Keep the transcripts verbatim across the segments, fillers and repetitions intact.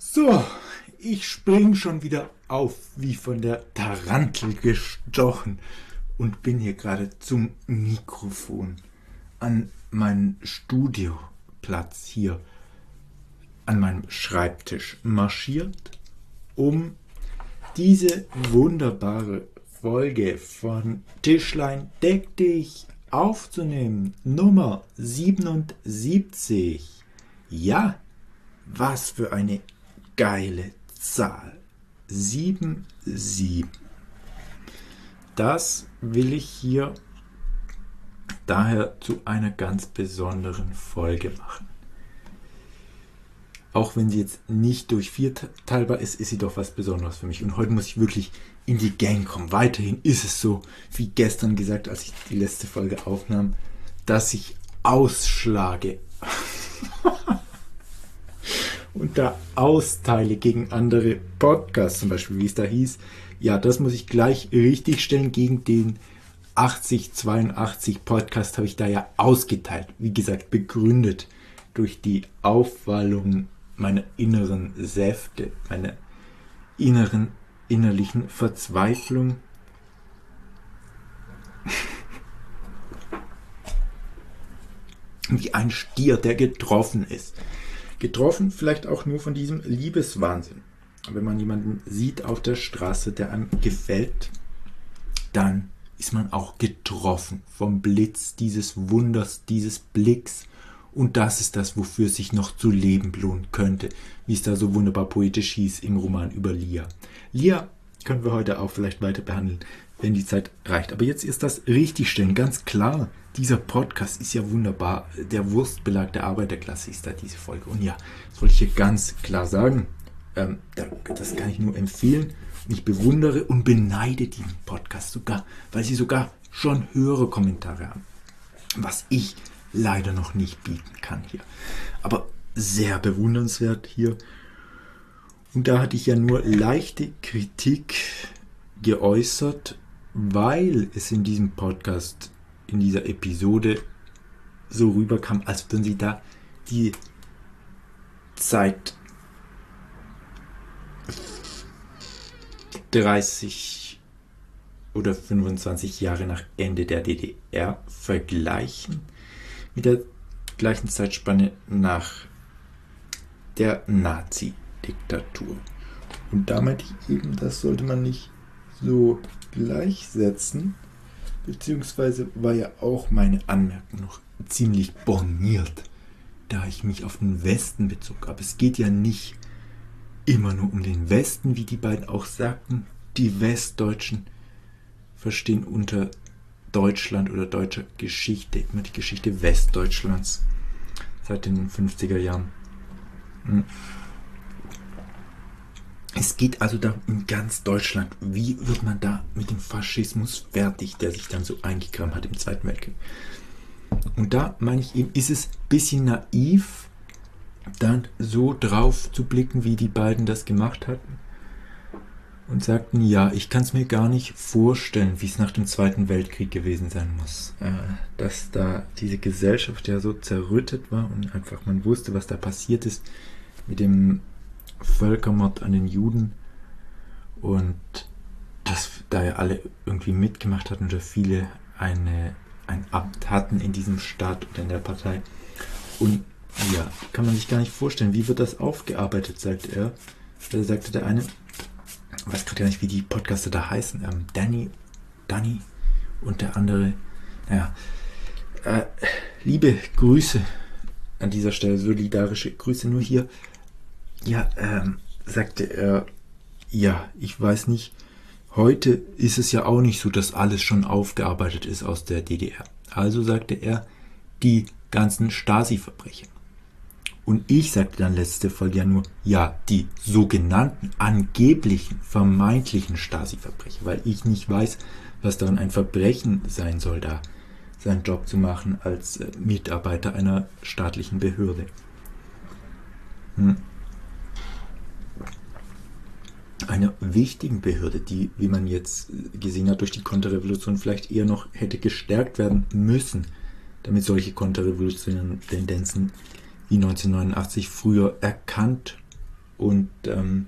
So, ich spring schon wieder auf, wie von der Tarantel gestochen und bin hier gerade zum Mikrofon an meinen Studioplatz hier an meinem Schreibtisch marschiert, um diese wunderbare Folge von Tischlein deck dich aufzunehmen, Nummer siebenundsiebzig. Ja, was für eine geile Zahl. sieben sieben. Das will ich hier daher zu einer ganz besonderen Folge machen. Auch wenn sie jetzt nicht durch vier teilbar ist, ist sie doch was Besonderes für mich. Und heute muss ich wirklich in die Gang kommen. Weiterhin ist es so, wie gestern gesagt, als ich die letzte Folge aufnahm, dass ich ausschlage und da austeile gegen andere Podcasts, zum Beispiel, wie es da hieß. Ja, das muss ich gleich richtig stellen. Gegen den achtzig zweiundachtzig Podcast habe ich da ja ausgeteilt. Wie gesagt, begründet durch die Aufwallung meiner inneren Säfte, meiner inneren, innerlichen Verzweiflung. Wie ein Stier, der getroffen ist. Getroffen vielleicht auch nur von diesem Liebeswahnsinn. Wenn man jemanden sieht auf der Straße, der einem gefällt, dann ist man auch getroffen vom Blitz dieses Wunders, dieses Blicks. Und das ist das, wofür es sich noch zu leben lohnen könnte, wie es da so wunderbar poetisch hieß im Roman über Lia. Lia können wir heute auch vielleicht weiter behandeln, wenn die Zeit reicht. Aber jetzt ist das Richtigstellen, ganz klar. Dieser Podcast ist ja wunderbar. Der Wurstbelag der Arbeiterklasse ist da diese Folge. Und ja, das wollte ich hier ganz klar sagen. Ähm, das kann ich nur empfehlen. Ich bewundere und beneide diesen Podcast sogar, weil sie sogar schon höhere Kommentare haben. Was ich leider noch nicht bieten kann hier. Aber sehr bewundernswert hier. Und da hatte ich ja nur leichte Kritik geäußert, weil es in diesem Podcast, in dieser Episode so rüberkam, als würden sie da die Zeit dreißig oder fünfundzwanzig Jahre nach Ende der D D R vergleichen mit der gleichen Zeitspanne nach der Nazi-Diktatur. Und da meinte ich eben, das sollte man nicht so gleichsetzen, beziehungsweise war ja auch meine Anmerkung noch ziemlich borniert, da ich mich auf den Westen bezog. Aber es geht ja nicht immer nur um den Westen, wie die beiden auch sagten. Die Westdeutschen verstehen unter Deutschland oder deutscher Geschichte immer die Geschichte Westdeutschlands seit den fünfziger Jahren. Es geht also darum, in ganz Deutschland, wie wird man da mit dem Faschismus fertig, der sich dann so eingegraben hat im Zweiten Weltkrieg. Und da meine ich eben, ist es ein bisschen naiv, dann so drauf zu blicken, wie die beiden das gemacht hatten. Und sagten, ja, ich kann es mir gar nicht vorstellen, wie es nach dem Zweiten Weltkrieg gewesen sein muss. Äh, dass da diese Gesellschaft ja so zerrüttet war und einfach man wusste, was da passiert ist mit dem Völkermord an den Juden. Und dass da ja alle irgendwie mitgemacht hatten oder viele eine, ein Amt hatten in diesem Staat oder in der Partei. Und ja, kann man sich gar nicht vorstellen, wie wird das aufgearbeitet, sagt er. Da sagte der eine, ich weiß gerade gar nicht, wie die Podcaster da heißen, ähm, Danny, Danny und der andere, naja, äh, liebe Grüße an dieser Stelle, solidarische Grüße nur hier. Ja, ähm, sagte er, ja, ich weiß nicht, heute ist es ja auch nicht so, dass alles schon aufgearbeitet ist aus der D D R. Also sagte er, die ganzen Stasi-Verbrechen. Und ich sagte dann letzte Folge ja nur, ja, die sogenannten, angeblichen, vermeintlichen Stasi-Verbrechen, weil ich nicht weiß, was daran ein Verbrechen sein soll, da seinen Job zu machen als äh, Mitarbeiter einer staatlichen Behörde. Hm. Einer wichtigen Behörde, die, wie man jetzt gesehen hat, durch die Konterrevolution vielleicht eher noch hätte gestärkt werden müssen, damit solche konterrevolutionären Tendenzen wie neunzehnhundertneunundachtzig früher erkannt und ähm,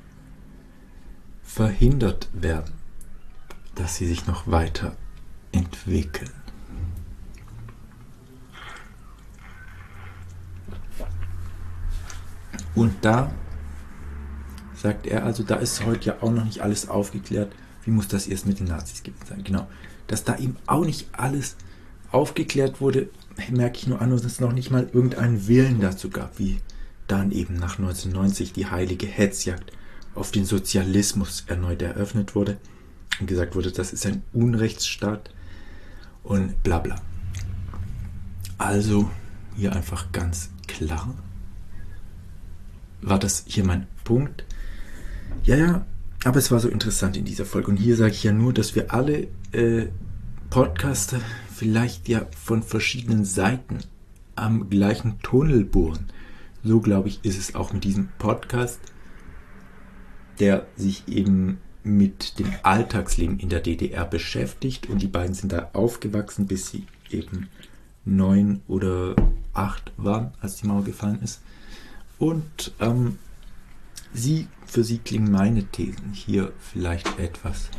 verhindert werden, dass sie sich noch weiter entwickeln. Und da sagt er, also da ist heute ja auch noch nicht alles aufgeklärt, wie muss das erst mit den Nazis gewesen sein. Genau, dass da eben auch nicht alles aufgeklärt wurde, merke ich nur an, dass es noch nicht mal irgendeinen Willen dazu gab, wie dann eben nach neunzehnhundertneunzig die heilige Hetzjagd auf den Sozialismus erneut eröffnet wurde und gesagt wurde, das ist ein Unrechtsstaat und bla bla. Also hier einfach ganz klar war das hier mein Punkt. Ja, ja, aber es war so interessant in dieser Folge. Und hier sage ich ja nur, dass wir alle äh, Podcaster vielleicht ja von verschiedenen Seiten am gleichen Tunnel bohren. So, glaube ich, ist es auch mit diesem Podcast, der sich eben mit dem Alltagsleben in der D D R beschäftigt. Und die beiden sind da aufgewachsen, bis sie eben neun oder acht waren, als die Mauer gefallen ist. Und ähm, sie, für sie klingen meine Thesen hier vielleicht etwas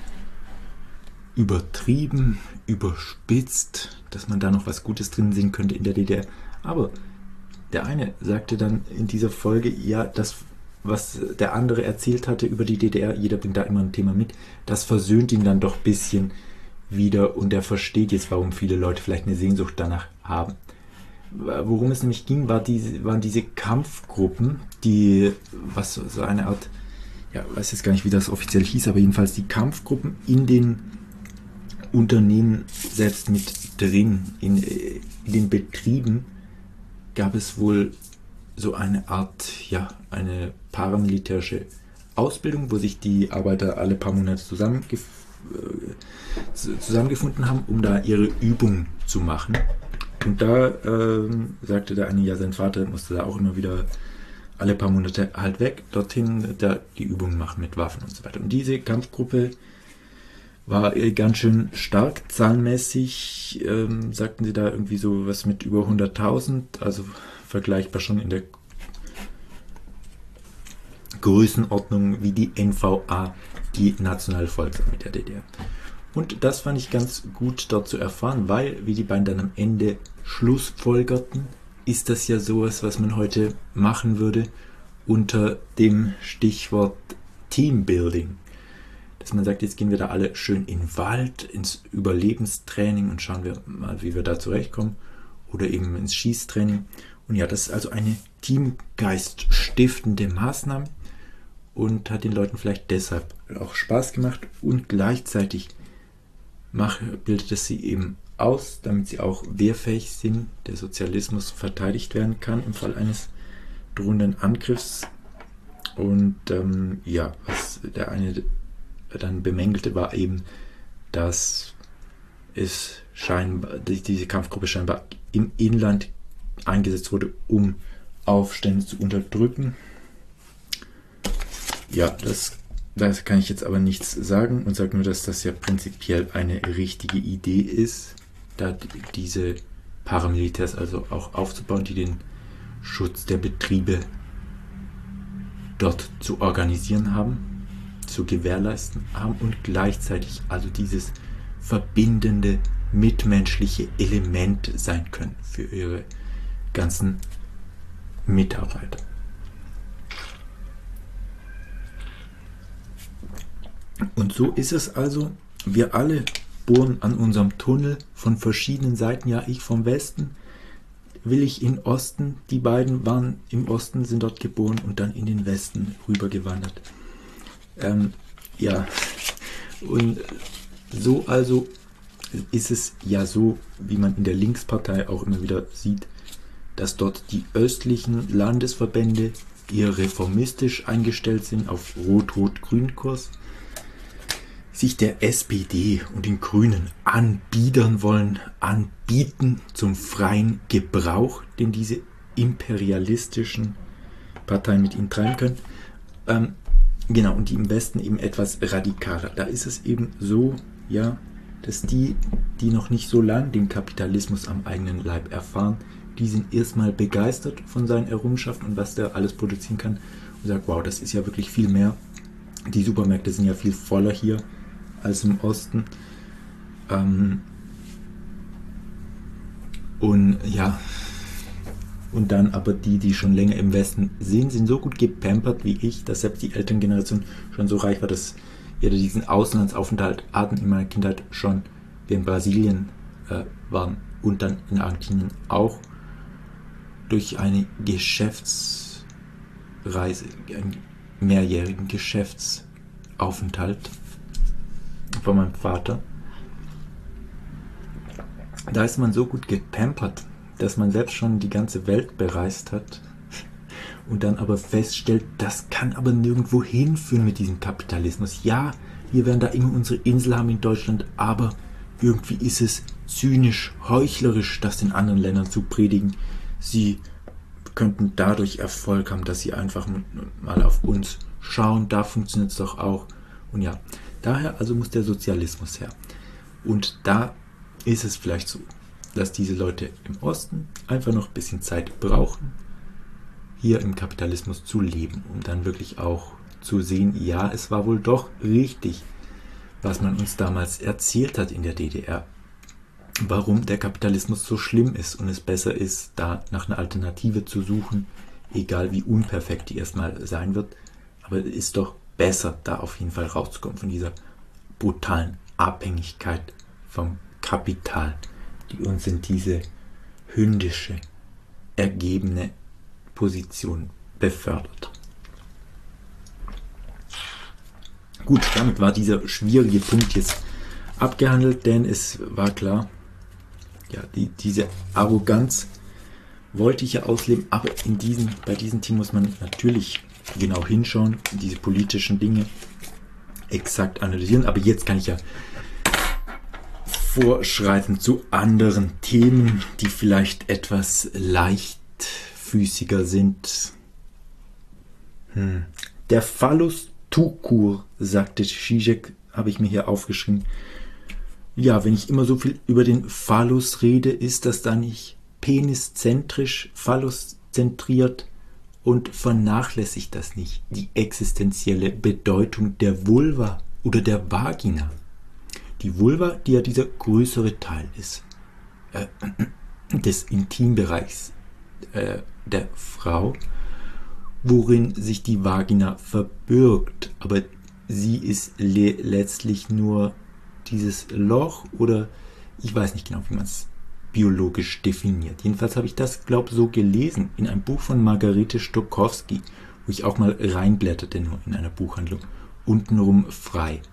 übertrieben, überspitzt, dass man da noch was Gutes drin sehen könnte in der D D R. Aber der eine sagte dann in dieser Folge, ja, das, was der andere erzählt hatte über die D D R, jeder bringt da immer ein Thema mit, das versöhnt ihn dann doch ein bisschen wieder und er versteht jetzt, warum viele Leute vielleicht eine Sehnsucht danach haben. Worum es nämlich ging, war diese, waren diese Kampfgruppen, die, was so eine Art, ja, weiß jetzt gar nicht, wie das offiziell hieß, aber jedenfalls die Kampfgruppen in den Unternehmen selbst mit drin, in, in den Betrieben gab es wohl so eine Art, ja, eine paramilitärische Ausbildung, wo sich die Arbeiter alle paar Monate zusammengef- äh, zusammengefunden haben, um da ihre Übungen zu machen. Und da ähm, sagte der eine, ja, sein Vater musste da auch immer wieder alle paar Monate halt weg, dorthin da die Übungen machen mit Waffen und so weiter. Und diese Kampfgruppe war ganz schön stark, zahlenmäßig ähm, sagten sie da irgendwie so was mit über hunderttausend, also vergleichbar schon in der Größenordnung wie die N V A, die Nationale Volksarmee der D D R. Und das fand ich ganz gut dort zu erfahren, weil, wie die beiden dann am Ende schlussfolgerten, ist das ja sowas, was man heute machen würde unter dem Stichwort Teambuilding. Dass man sagt, jetzt gehen wir da alle schön in den Wald, ins Überlebenstraining und schauen wir mal, wie wir da zurechtkommen. Oder eben ins Schießtraining. Und ja, das ist also eine Teamgeist stiftende Maßnahme und hat den Leuten vielleicht deshalb auch Spaß gemacht und gleichzeitig Mache, bildet es sie eben aus, damit sie auch wehrfähig sind, der Sozialismus verteidigt werden kann im Fall eines drohenden Angriffs. Und ähm, ja, was der eine dann bemängelte, war eben, dass es scheinbar, diese Kampfgruppe scheinbar im Inland eingesetzt wurde, um Aufstände zu unterdrücken. Ja, das Da kann ich jetzt aber nichts sagen und sage nur, dass das ja prinzipiell eine richtige Idee ist, da diese Paramilitärs also auch aufzubauen, die den Schutz der Betriebe dort zu organisieren haben, zu gewährleisten haben und gleichzeitig also dieses verbindende, mitmenschliche Element sein können für ihre ganzen Mitarbeiter. Und so ist es also, wir alle bohren an unserem Tunnel von verschiedenen Seiten, ja, ich vom Westen, will ich in Osten, die beiden waren im Osten, sind dort geboren und dann in den Westen rübergewandert. Ähm, ja, und so also ist es ja so, wie man in der Linkspartei auch immer wieder sieht, dass dort die östlichen Landesverbände eher reformistisch eingestellt sind, auf Rot-Rot-Grün-Kurs, sich der S P D und den Grünen anbiedern wollen, anbieten zum freien Gebrauch, den diese imperialistischen Parteien mit ihnen treiben können. Ähm, genau, und die im Westen eben etwas radikaler. Da ist es eben so, ja, dass die, die noch nicht so lang den Kapitalismus am eigenen Leib erfahren, die sind erstmal begeistert von seinen Errungenschaften und was der alles produzieren kann. und sagt, wow, das ist ja wirklich viel mehr. Die Supermärkte sind ja viel voller hier als im Osten. Ähm, und ja, und dann aber die, die schon länger im Westen sind, sind so gut gepampert wie ich, dass selbst die Elterngeneration schon so reich war, dass wir diesen Auslandsaufenthalt hatten in meiner Kindheit schon, wir in Brasilien äh, waren und dann in Argentinien auch durch eine Geschäftsreise, einen mehrjährigen Geschäftsaufenthalt von meinem Vater. Da ist man so gut gepampert, dass man selbst schon die ganze Welt bereist hat und dann aber feststellt, das kann aber nirgendwo hinführen mit diesem Kapitalismus. Ja, wir werden da immer unsere Insel haben in Deutschland, aber irgendwie ist es zynisch, heuchlerisch, das den anderen Ländern zu predigen. Sie könnten dadurch Erfolg haben, dass sie einfach mal auf uns schauen, da funktioniert es doch auch. Und ja, daher also muss der Sozialismus her. Und da ist es vielleicht so, dass diese Leute im Osten einfach noch ein bisschen Zeit brauchen, hier im Kapitalismus zu leben, um dann wirklich auch zu sehen, ja, es war wohl doch richtig, was man uns damals erzählt hat in der D D R, warum der Kapitalismus so schlimm ist und es besser ist, da nach einer Alternative zu suchen, egal wie unperfekt die erstmal sein wird, aber es ist doch besser, da auf jeden Fall rauszukommen von dieser brutalen Abhängigkeit vom Kapital, die uns in diese hündische, ergebene Position befördert. Gut, damit war dieser schwierige Punkt jetzt abgehandelt, denn es war klar, ja, die, diese Arroganz wollte ich ja ausleben, aber in diesen, bei diesem Team muss man natürlich genau hinschauen, diese politischen Dinge exakt analysieren, aber jetzt kann ich ja vorschreiten zu anderen Themen, die vielleicht etwas leichtfüßiger sind. Hm. Der Phallus Tukur, sagte Zizek, habe ich mir hier aufgeschrieben. Ja, wenn ich immer so viel über den Phallus rede, ist das dann nicht peniszentrisch, phalluszentriert und vernachlässigt das nicht die existenzielle Bedeutung der Vulva oder der Vagina. Die Vulva, die ja dieser größere Teil ist, äh, des Intimbereichs äh, der Frau, worin sich die Vagina verbirgt. Aber sie ist le- letztlich nur dieses Loch oder ich weiß nicht genau, wie man es biologisch definiert. Jedenfalls habe ich das, glaube ich, so gelesen in einem Buch von Margarete Stokowski, wo ich auch mal reinblätterte, nur in einer Buchhandlung, untenrum frei.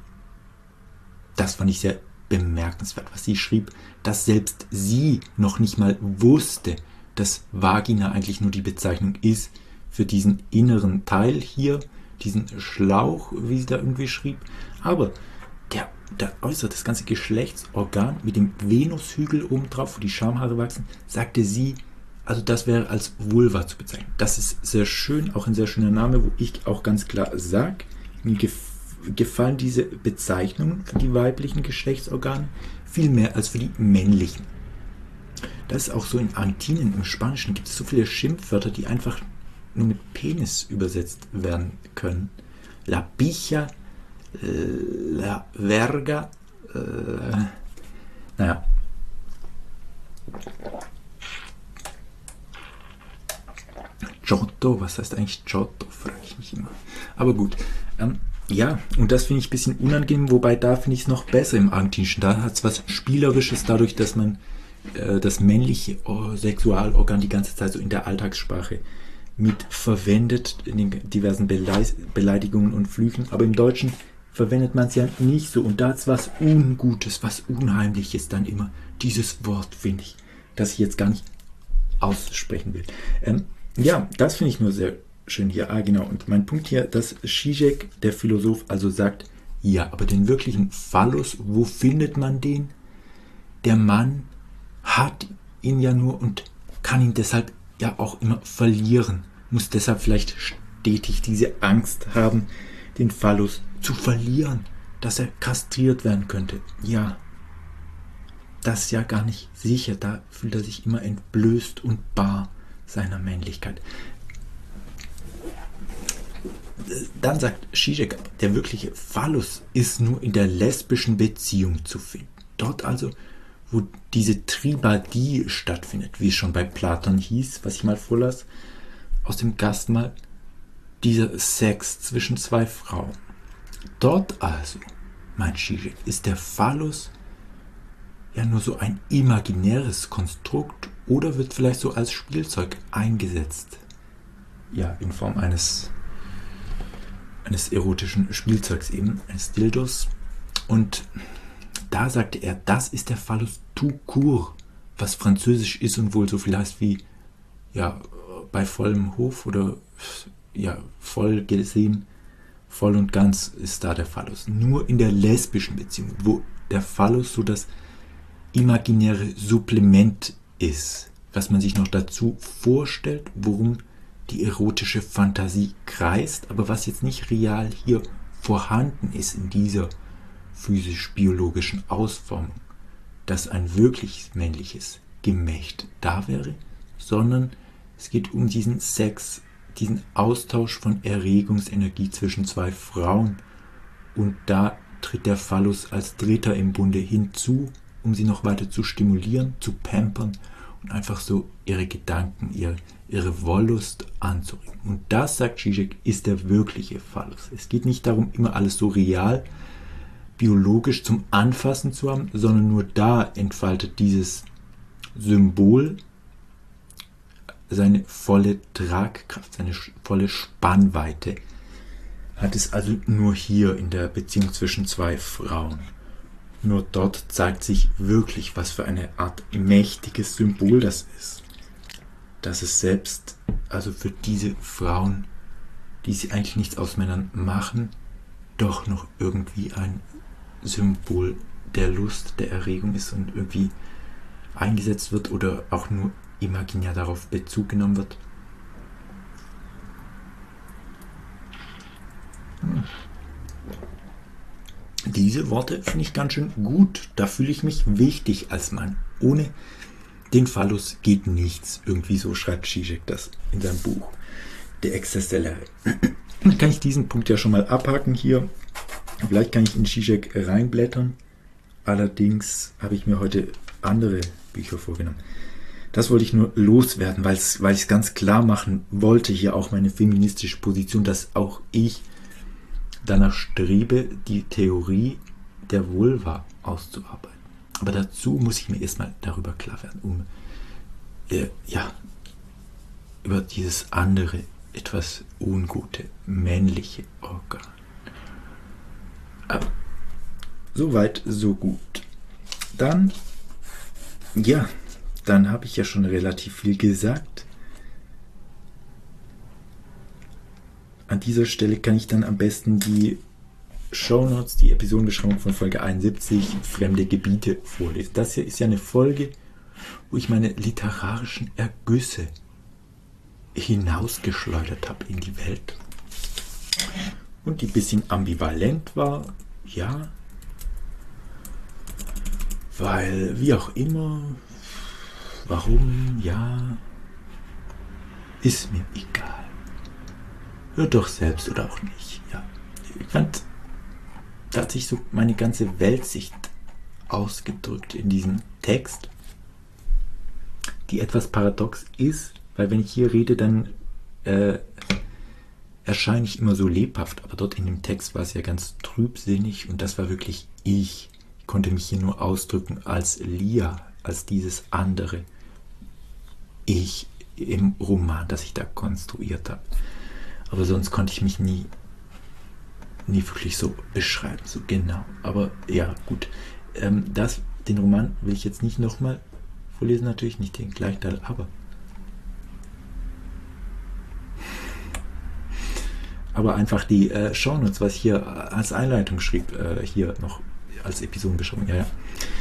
Das fand ich sehr bemerkenswert, was sie schrieb, dass selbst sie noch nicht mal wusste, dass Vagina eigentlich nur die Bezeichnung ist für diesen inneren Teil hier, diesen Schlauch, wie sie da irgendwie schrieb. Aber der, der äußere, das ganze Geschlechtsorgan mit dem Venushügel oben drauf, wo die Schamhaare wachsen, sagte sie, also das wäre als Vulva zu bezeichnen. Das ist sehr schön, auch ein sehr schöner Name, wo ich auch ganz klar sage, mir gefällt gefallen diese Bezeichnungen für die weiblichen Geschlechtsorgane viel mehr als für die männlichen. Das ist auch so in Argentinien, im Spanischen gibt es so viele Schimpfwörter, die einfach nur mit Penis übersetzt werden können. La pija, la verga, äh, naja. Giotto, was heißt eigentlich Giotto, frage ich mich immer. Aber gut, ähm, ja, und das finde ich ein bisschen unangenehm, wobei da finde ich es noch besser im Argentinischen. Da hat es was Spielerisches dadurch, dass man äh, das männliche oh, Sexualorgan die ganze Zeit so in der Alltagssprache mit verwendet, in den diversen Beleis- Beleidigungen und Flüchen. Aber im Deutschen verwendet man es ja nicht so. Und da hat es was Ungutes, was Unheimliches dann immer. Dieses Wort, finde ich, das ich jetzt gar nicht aussprechen will. Ähm, ja, das finde ich nur sehr schön hier. Ah, genau. Und mein Punkt hier, dass Zizek, der Philosoph, also sagt, ja, aber den wirklichen Phallus, wo findet man den? Der Mann hat ihn ja nur und kann ihn deshalb ja auch immer verlieren. Muss deshalb vielleicht stetig diese Angst haben, den Phallus zu verlieren, dass er kastriert werden könnte. Ja, das ist ja gar nicht sicher. Da fühlt er sich immer entblößt und bar seiner Männlichkeit. dann sagt Zizek, der wirkliche Phallus ist nur in der lesbischen Beziehung zu finden. Dort also, wo diese Tribadie stattfindet, wie es schon bei Platon hieß, was ich mal vorlas, aus dem Gastmahl, dieser Sex zwischen zwei Frauen. Dort also, meint Zizek, ist der Phallus ja nur so ein imaginäres Konstrukt oder wird vielleicht so als Spielzeug eingesetzt. Ja, in Form eines, eines erotischen Spielzeugs eben, eines Dildos. Und da sagte er, das ist der Phallus tout court, was französisch ist und wohl so viel heißt wie, ja, bei vollem Hof oder, ja, voll gesehen, voll und ganz ist da der Phallus. Nur in der lesbischen Beziehung, wo der Phallus so das imaginäre Supplement ist, was man sich noch dazu vorstellt, worum die erotische Fantasie kreist, aber was jetzt nicht real hier vorhanden ist in dieser physisch-biologischen Ausformung, dass ein wirklich männliches Gemächt da wäre, sondern es geht um diesen Sex, diesen Austausch von Erregungsenergie zwischen zwei Frauen und da tritt der Phallus als Dritter im Bunde hinzu, um sie noch weiter zu stimulieren, zu pampern und einfach so ihre Gedanken, ihre, ihre Wollust anzuregen. Und das, sagt Zizek, ist der wirkliche Phallus. Es geht nicht darum, immer alles so real, biologisch zum Anfassen zu haben, sondern nur da entfaltet dieses Symbol seine volle Tragkraft, seine volle Spannweite. Hat es also nur hier in der Beziehung zwischen zwei Frauen. Nur dort zeigt sich wirklich, was für eine Art mächtiges Symbol das ist. Dass es selbst, also für diese Frauen, die sie eigentlich nichts aus Männern machen, doch noch irgendwie ein Symbol der Lust, der Erregung ist und irgendwie eingesetzt wird oder auch nur imaginär darauf Bezug genommen wird. Hm. Diese Worte finde ich ganz schön gut. Da fühle ich mich wichtig als Mann. Ohne den Phallus geht nichts. Irgendwie so schreibt Zizek das in seinem Buch Der Exzess der Lehre. Dann kann ich diesen Punkt ja schon mal abhaken hier. Vielleicht kann ich in Zizek reinblättern. Allerdings habe ich mir heute andere Bücher vorgenommen. Das wollte ich nur loswerden, weil ich es ganz klar machen wollte, hier auch meine feministische Position, dass auch ich danach strebe, die Theorie der Vulva auszuarbeiten. Aber dazu muss ich mir erstmal darüber klar werden, um äh, ja, über dieses andere, etwas ungute, männliche Organ. Aber soweit, so gut. Dann, ja, dann habe ich ja schon relativ viel gesagt. An dieser Stelle kann ich dann am besten die Shownotes, die Episodenbeschreibung von Folge einundsiebzig, Fremde Gebiete, vorlesen. Das hier ist ja eine Folge, wo ich meine literarischen Ergüsse hinausgeschleudert habe in die Welt. Und die ein bisschen ambivalent war, ja. Weil, wie auch immer, warum, ja, ist mir egal. Hör doch selbst oder auch nicht. Ja. Ich fand, da hat sich so meine ganze Weltsicht ausgedrückt in diesem Text, die etwas paradox ist, weil wenn ich hier rede, dann äh, erscheine ich immer so lebhaft, aber dort in dem Text war es ja ganz trübsinnig und das war wirklich ich. Ich konnte mich hier nur ausdrücken als Lia, als dieses andere Ich im Roman, das ich da konstruiert habe. Aber sonst konnte ich mich nie, nie wirklich so beschreiben, so genau. Aber ja, gut. Ähm, das, den Roman will ich jetzt nicht nochmal vorlesen, natürlich nicht den gleichen Teil, aber aber einfach die äh, Shownotes, was ich hier als Einleitung schrieb, äh, hier noch als Episodenbeschreibung. Ja, ja.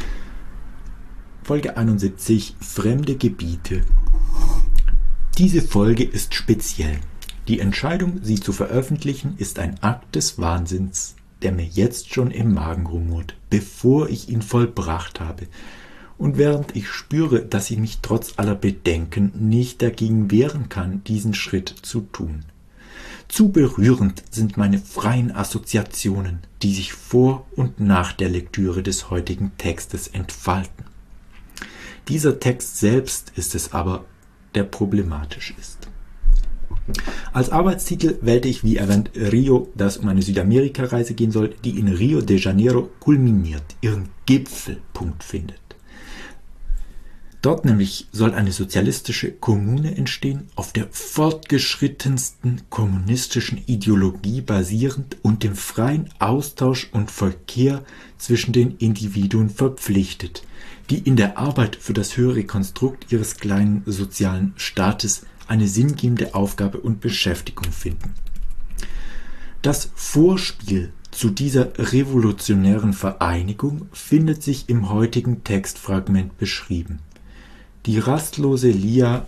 Folge einundsiebzig, Fremde Gebiete. Diese Folge ist speziell. Die Entscheidung, sie zu veröffentlichen, ist ein Akt des Wahnsinns, der mir jetzt schon im Magen rumort, bevor ich ihn vollbracht habe. Und während ich spüre, dass ich mich trotz aller Bedenken nicht dagegen wehren kann, diesen Schritt zu tun. Zu berührend sind meine freien Assoziationen, die sich vor und nach der Lektüre des heutigen Textes entfalten. Dieser Text selbst ist es aber, der problematisch ist. Als Arbeitstitel wählte ich, wie erwähnt, Rio, das um eine Südamerika-Reise gehen soll, die in Rio de Janeiro kulminiert, ihren Gipfelpunkt findet. Dort nämlich soll eine sozialistische Kommune entstehen, auf der fortgeschrittensten kommunistischen Ideologie basierend und dem freien Austausch und Verkehr zwischen den Individuen verpflichtet, die in der Arbeit für das höhere Konstrukt ihres kleinen sozialen Staates eine sinngebende Aufgabe und Beschäftigung finden. Das Vorspiel zu dieser revolutionären Vereinigung findet sich im heutigen Textfragment beschrieben. Die rastlose Lia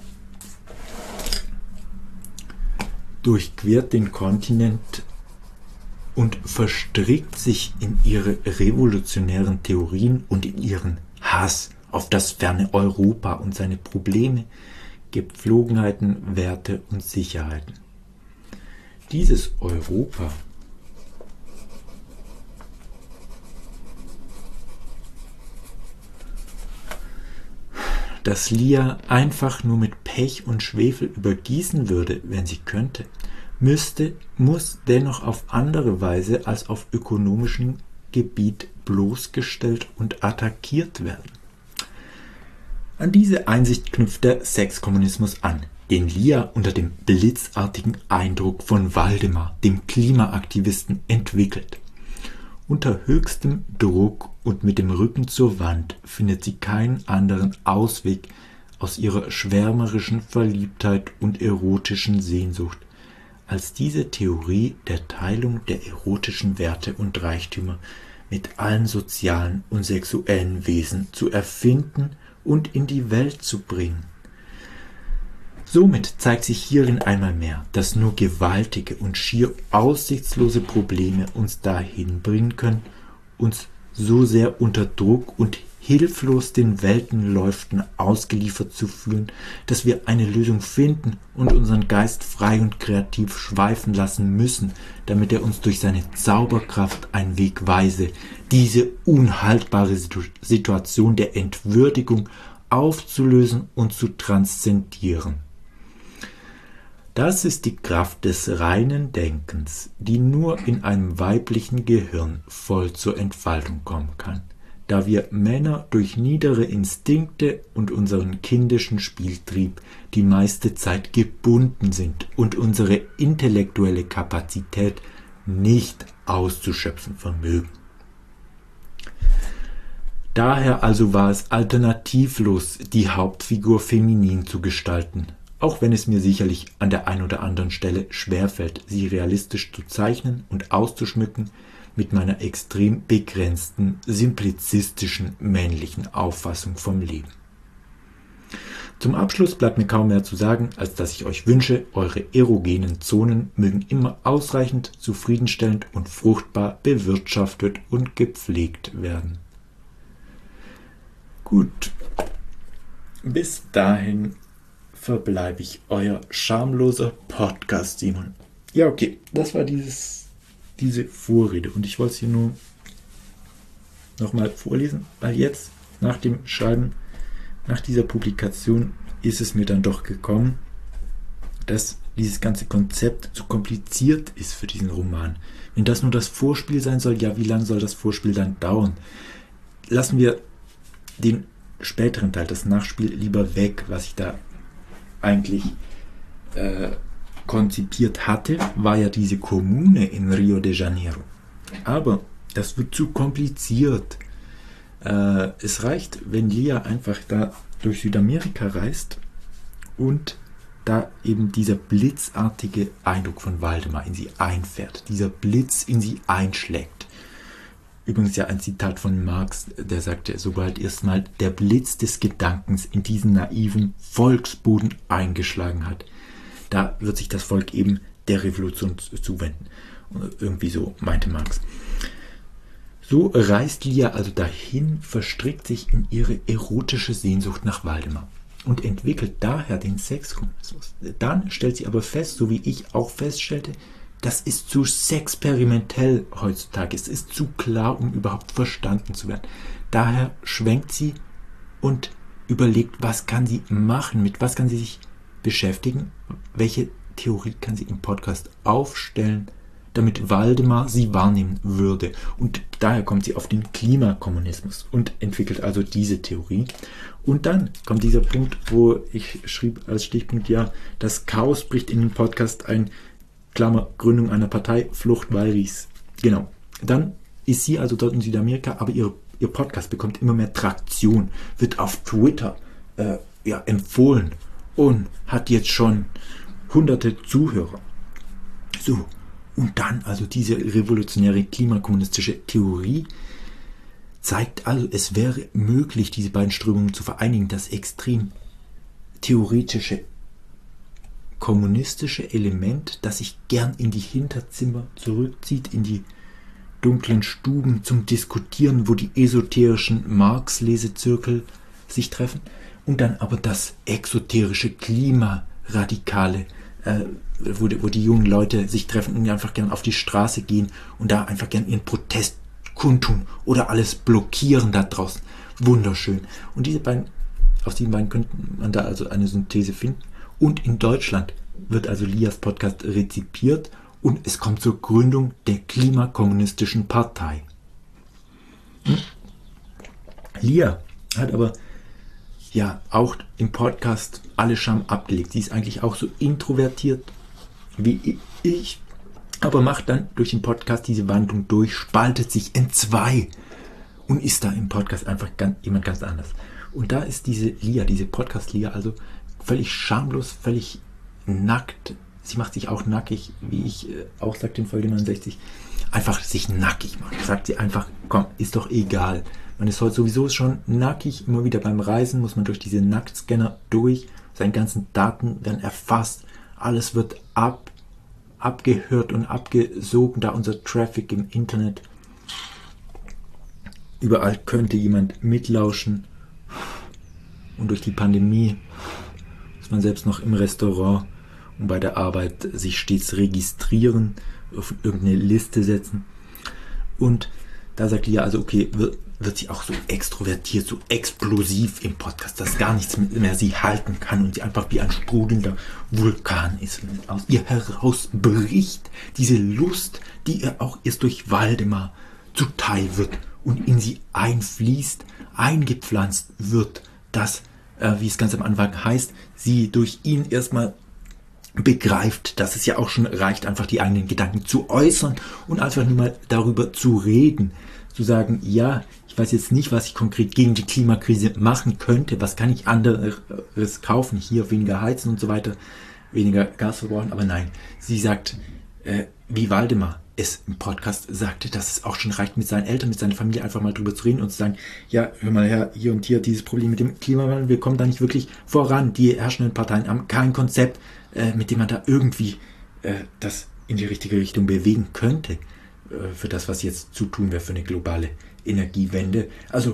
durchquert den Kontinent und verstrickt sich in ihre revolutionären Theorien und in ihren Hass auf das ferne Europa und seine Probleme, Gepflogenheiten, Werte und Sicherheiten. Dieses Europa das Lia einfach nur mit Pech und Schwefel übergießen würde, wenn sie könnte, müsste, muss dennoch auf andere Weise als auf ökonomischem Gebiet bloßgestellt und attackiert werden. An diese Einsicht knüpft der Sexkommunismus an, den Lia unter dem blitzartigen Eindruck von Waldemar, dem Klimaaktivisten, entwickelt. Unter höchstem Druck und mit dem Rücken zur Wand findet sie keinen anderen Ausweg aus ihrer schwärmerischen Verliebtheit und erotischen Sehnsucht, als diese Theorie der Teilung der erotischen Werte und Reichtümer mit allen sozialen und sexuellen Wesen zu erfinden und in die Welt zu bringen. Somit zeigt sich hierin einmal mehr, dass nur gewaltige und schier aussichtslose Probleme uns dahin bringen können, uns so sehr unter Druck und hilflos den Weltenläuften ausgeliefert zu fühlen, dass wir eine Lösung finden und unseren Geist frei und kreativ schweifen lassen müssen, damit er uns durch seine Zauberkraft einen Weg weise, diese unhaltbare Situation der Entwürdigung aufzulösen und zu transzendieren. Das ist die Kraft des reinen Denkens, die nur in einem weiblichen Gehirn voll zur Entfaltung kommen kann, da wir Männer durch niedere Instinkte und unseren kindischen Spieltrieb die meiste Zeit gebunden sind und unsere intellektuelle Kapazität nicht auszuschöpfen vermögen. Daher also war es alternativlos, die Hauptfigur feminin zu gestalten, auch wenn es mir sicherlich an der einen oder anderen Stelle schwerfällt, sie realistisch zu zeichnen und auszuschmücken mit meiner extrem begrenzten, simplizistischen, männlichen Auffassung vom Leben. Zum Abschluss bleibt mir kaum mehr zu sagen, als dass ich euch wünsche, eure erogenen Zonen mögen immer ausreichend, zufriedenstellend und fruchtbar bewirtschaftet und gepflegt werden. Gut, bis dahin verbleibe ich euer schamloser Podcast Simon. Ja, okay, das war dieses, diese Vorrede und ich wollte es hier nur nochmal vorlesen, weil jetzt nach dem Schreiben, nach dieser Publikation ist es mir dann doch gekommen, dass dieses ganze Konzept zu kompliziert ist für diesen Roman. Wenn das nur das Vorspiel sein soll, ja, wie lange soll das Vorspiel dann dauern? Lassen wir den späteren Teil, das Nachspiel, lieber weg, was ich da eigentlich äh, konzipiert hatte, war ja diese Kommune in Rio de Janeiro. Aber das wird zu kompliziert. Äh, es reicht, wenn Lia einfach da durch Südamerika reist und da eben dieser blitzartige Eindruck von Waldemar in sie einfährt, dieser Blitz in sie einschlägt. Übrigens ja ein Zitat von Marx, der sagte, sobald erstmal der Blitz des Gedankens in diesen naiven Volksboden eingeschlagen hat, da wird sich das Volk eben der Revolution zuwenden. Irgendwie so meinte Marx. So reist Lia also dahin, verstrickt sich in ihre erotische Sehnsucht nach Waldemar. und entwickelt daher den Sexkommunismus. Dann stellt sie aber fest, so wie ich auch feststellte, das ist zu sexperimentell heutzutage. Es ist zu klar, um überhaupt verstanden zu werden. Daher schwenkt sie und überlegt, was kann sie machen, mit was kann sie sich beschäftigen, welche Theorie kann sie im Podcast aufstellen, damit Waldemar sie wahrnehmen würde. Und daher kommt sie auf den Klimakommunismus und entwickelt also diese Theorie. Und dann kommt dieser Punkt, wo ich schrieb als Stichpunkt, ja, das Chaos bricht in den Podcast ein, Klammer, Gründung einer Partei, Flucht Walris. Genau. Dann ist sie also dort in Südamerika, aber ihre, ihr Podcast bekommt immer mehr Traktion, wird auf Twitter äh, ja, empfohlen und hat jetzt schon hunderte Zuhörer. So, und dann also diese revolutionäre klimakommunistische Theorie zeigt also, es wäre möglich, diese beiden Strömungen zu vereinigen, das extrem theoretische kommunistische Element, das sich gern in die Hinterzimmer zurückzieht, in die dunklen Stuben zum Diskutieren, wo die esoterischen Marx-Lesezirkel sich treffen, und dann aber das exoterische Klimaradikale, äh, wo, die, wo die jungen Leute sich treffen und einfach gern auf die Straße gehen und da einfach gern ihren Protest kundtun oder alles blockieren da draußen. Wunderschön. Und diese beiden, aus diesen beiden könnte man da also eine Synthese finden. Und in Deutschland wird also Lias Podcast rezipiert und es kommt zur Gründung der Klimakommunistischen Partei. Hm? Lia hat aber ja auch im Podcast alle Scham abgelegt. Sie ist eigentlich auch so introvertiert wie ich, aber macht dann durch den Podcast diese Wandlung durch, spaltet sich in zwei und ist da im Podcast einfach ganz, jemand ganz anders. Und da ist diese Lia, diese Podcast-Lia, also völlig schamlos, völlig nackt. Sie macht sich auch nackig, wie ich äh, auch sagte in Folge neunundsechzig. Einfach sich nackig machen. Sagt sie einfach, komm, ist doch egal. Man ist heute sowieso schon nackig. Immer wieder beim Reisen muss man durch diese Nacktscanner durch. Seine ganzen Daten werden erfasst. Alles wird ab, abgehört und abgesogen, da unser Traffic im Internet. Überall könnte jemand mitlauschen. Und durch die Pandemie muss man selbst noch im Restaurant und bei der Arbeit sich stets registrieren, auf irgendeine Liste setzen. Und da sagt Lia also, okay, wird, wird sie auch so extrovertiert, so explosiv im Podcast, dass gar nichts mehr sie halten kann und sie einfach wie ein sprudelnder Vulkan ist. Und aus ihr herausbricht diese Lust, die ihr auch erst durch Waldemar zuteil wird und in sie einfließt, eingepflanzt wird, dass, äh, wie es ganz am Anfang heißt, sie durch ihn erstmal begreift, dass es ja auch schon reicht, einfach die eigenen Gedanken zu äußern und einfach nur mal darüber zu reden, zu sagen, ja, ich weiß jetzt nicht, was ich konkret gegen die Klimakrise machen könnte, was kann ich anderes kaufen, hier weniger heizen und so weiter, weniger Gas verbrauchen, aber nein, sie sagt, äh, wie Waldemar es im Podcast sagte, dass es auch schon reicht, mit seinen Eltern, mit seiner Familie einfach mal drüber zu reden und zu sagen, ja, hör mal her, hier und hier dieses Problem mit dem Klimawandel, wir kommen da nicht wirklich voran, die herrschenden Parteien haben kein Konzept, äh, mit dem man da irgendwie äh, das in die richtige Richtung bewegen könnte, äh, für das, was jetzt zu tun wäre für eine globale Energiewende. Also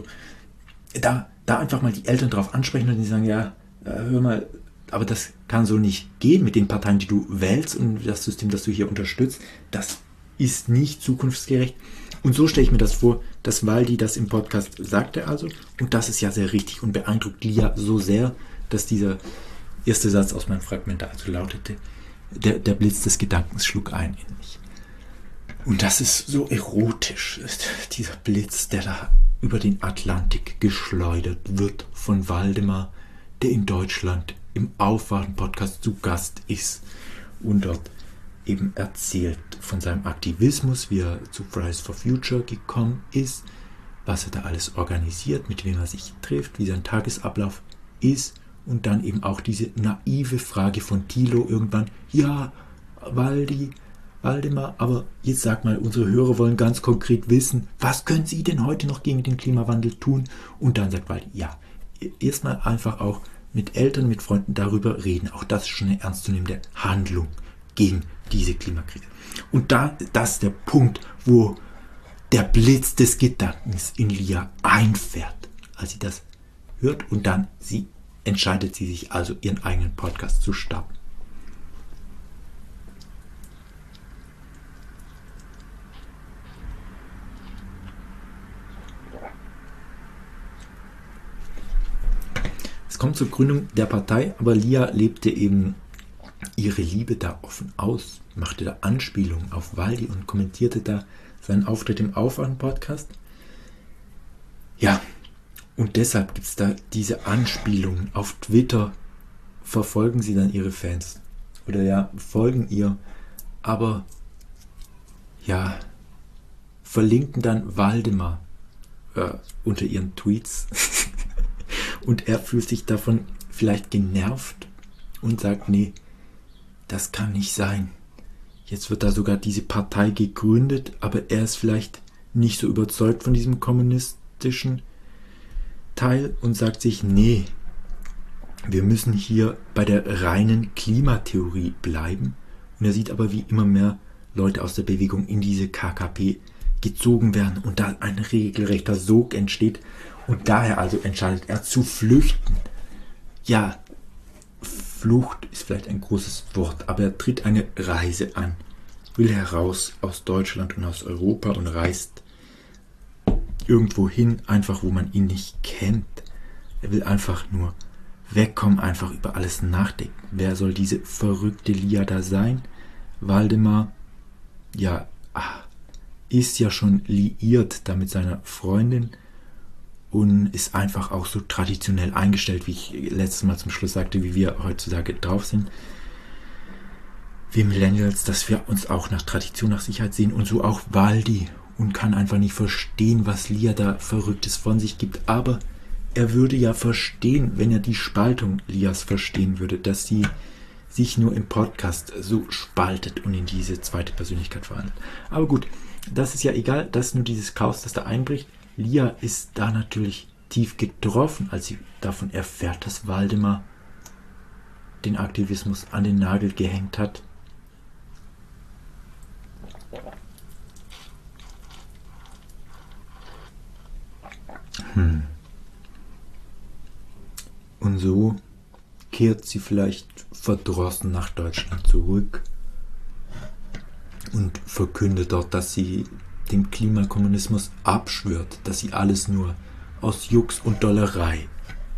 da, da einfach mal die Eltern drauf ansprechen und die sagen, ja, äh, hör mal, aber das kann so nicht gehen mit den Parteien, die du wählst und das System, das du hier unterstützt, das ist nicht zukunftsgerecht. Und so stelle ich mir das vor, dass Waldi das im Podcast sagte also. Und das ist ja sehr richtig und beeindruckt Lia so sehr, dass dieser erste Satz aus meinem Fragment also lautete, der, der Blitz des Gedankens schlug ein in mich. Und das ist so erotisch, dieser Blitz, der da über den Atlantik geschleudert wird von Waldemar, der in Deutschland im Aufwachen-Podcast zu Gast ist und dort eben erzählt von seinem Aktivismus, wie er zu Fridays for Future gekommen ist, was er da alles organisiert, mit wem er sich trifft, wie sein Tagesablauf ist und dann eben auch diese naive Frage von Thilo irgendwann, ja, Waldi, Waldemar, aber jetzt sag mal, unsere Hörer wollen ganz konkret wissen, was können Sie denn heute noch gegen den Klimawandel tun? Und dann sagt Waldi, ja, erstmal einfach auch mit Eltern, mit Freunden darüber reden. Auch das ist schon eine ernstzunehmende Handlung gegen diese Klimakrise. Und da, das ist der Punkt, wo der Blitz des Gedankens in Lia einfährt, als sie das hört und dann sie entscheidet sie sich also, ihren eigenen Podcast zu starten. Es kommt zur Gründung der Partei, aber Lia lebte eben ihre Liebe da offen aus, machte da Anspielungen auf Waldi und kommentierte da seinen Auftritt im Aufwachen-Podcast. Ja, und deshalb gibt es da diese Anspielungen. Auf Twitter verfolgen sie dann ihre Fans. Oder ja, folgen ihr, aber ja, verlinken dann Waldemar äh, unter ihren Tweets. Und er fühlt sich davon vielleicht genervt und sagt, nee, das kann nicht sein. Jetzt wird da sogar diese Partei gegründet, aber er ist vielleicht nicht so überzeugt von diesem kommunistischen Teil und sagt sich, nee, wir müssen hier bei der reinen Klimatheorie bleiben. Und er sieht aber, wie immer mehr Leute aus der Bewegung in diese K K P gezogen werden und da ein regelrechter Sog entsteht. Und daher also entscheidet er zu flüchten. Ja, Flucht ist vielleicht ein großes Wort, aber er tritt eine Reise an, will heraus aus Deutschland und aus Europa und reist irgendwo hin, einfach wo man ihn nicht kennt. Er will einfach nur wegkommen, einfach über alles nachdenken. Wer soll diese verrückte Lia da sein? Waldemar, ja, ist ja schon liiert da mit seiner Freundin und ist einfach auch so traditionell eingestellt, wie ich letztes Mal zum Schluss sagte, wie wir heutzutage drauf sind. Wir Millennials, dass wir uns auch nach Tradition, nach Sicherheit sehen und so auch Waldi und kann einfach nicht verstehen, was Lia da Verrücktes von sich gibt. Aber er würde ja verstehen, wenn er die Spaltung Lias verstehen würde, dass sie sich nur im Podcast so spaltet und in diese zweite Persönlichkeit verwandelt. Aber gut, das ist ja egal, das ist nur dieses Chaos, das da einbricht. Lia ist da natürlich tief getroffen, als sie davon erfährt, dass Waldemar den Aktivismus an den Nagel gehängt hat. Hm. Und so kehrt sie vielleicht verdrossen nach Deutschland zurück und verkündet dort, dass sie dem Klimakommunismus abschwört, dass sie alles nur aus Jux und Dollerei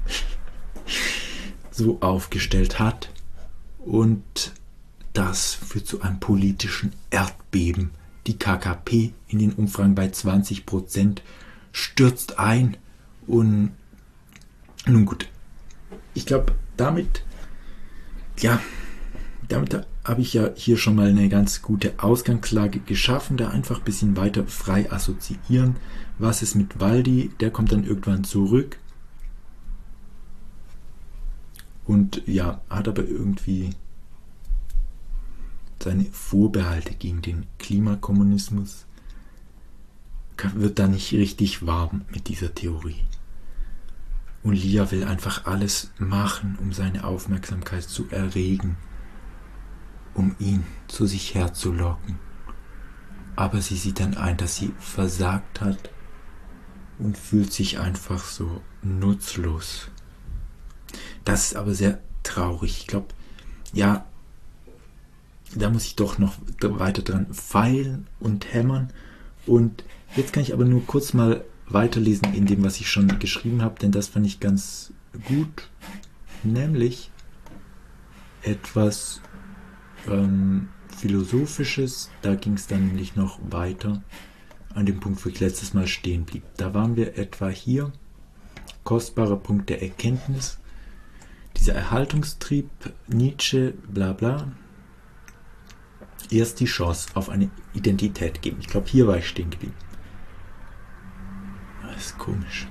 so aufgestellt hat. Und das führt zu einem politischen Erdbeben. Die K K P in den Umfragen bei zwanzig Prozent stürzt ein. Und nun gut, ich glaube, damit, ja, damit habe ich ja hier schon mal eine ganz gute Ausgangslage geschaffen, da einfach ein bisschen weiter frei assoziieren. Was ist mit Waldi? Der kommt dann irgendwann zurück und ja, hat aber irgendwie seine Vorbehalte gegen den Klimakommunismus, wird da nicht richtig warm mit dieser Theorie. Und Lia will einfach alles machen, um seine Aufmerksamkeit zu erregen, um ihn zu sich herzulocken. Aber sie sieht dann ein, dass sie versagt hat und fühlt sich einfach so nutzlos. Das ist aber sehr traurig. Ich glaube, ja, da muss ich doch noch weiter dran feilen und hämmern. Und jetzt kann ich aber nur kurz mal weiterlesen in dem, was ich schon geschrieben habe, denn das fand ich ganz gut. Nämlich etwas ähm, Philosophisches. Da ging es dann nämlich noch weiter an dem Punkt, wo ich letztes Mal stehen blieb. Da waren wir etwa hier. Kostbarer Punkt der Erkenntnis. Dieser Erhaltungstrieb, Nietzsche, bla bla. Erst die Chance auf eine Identität geben. Ich glaube, hier war ich stehen geblieben. Das ist komisch.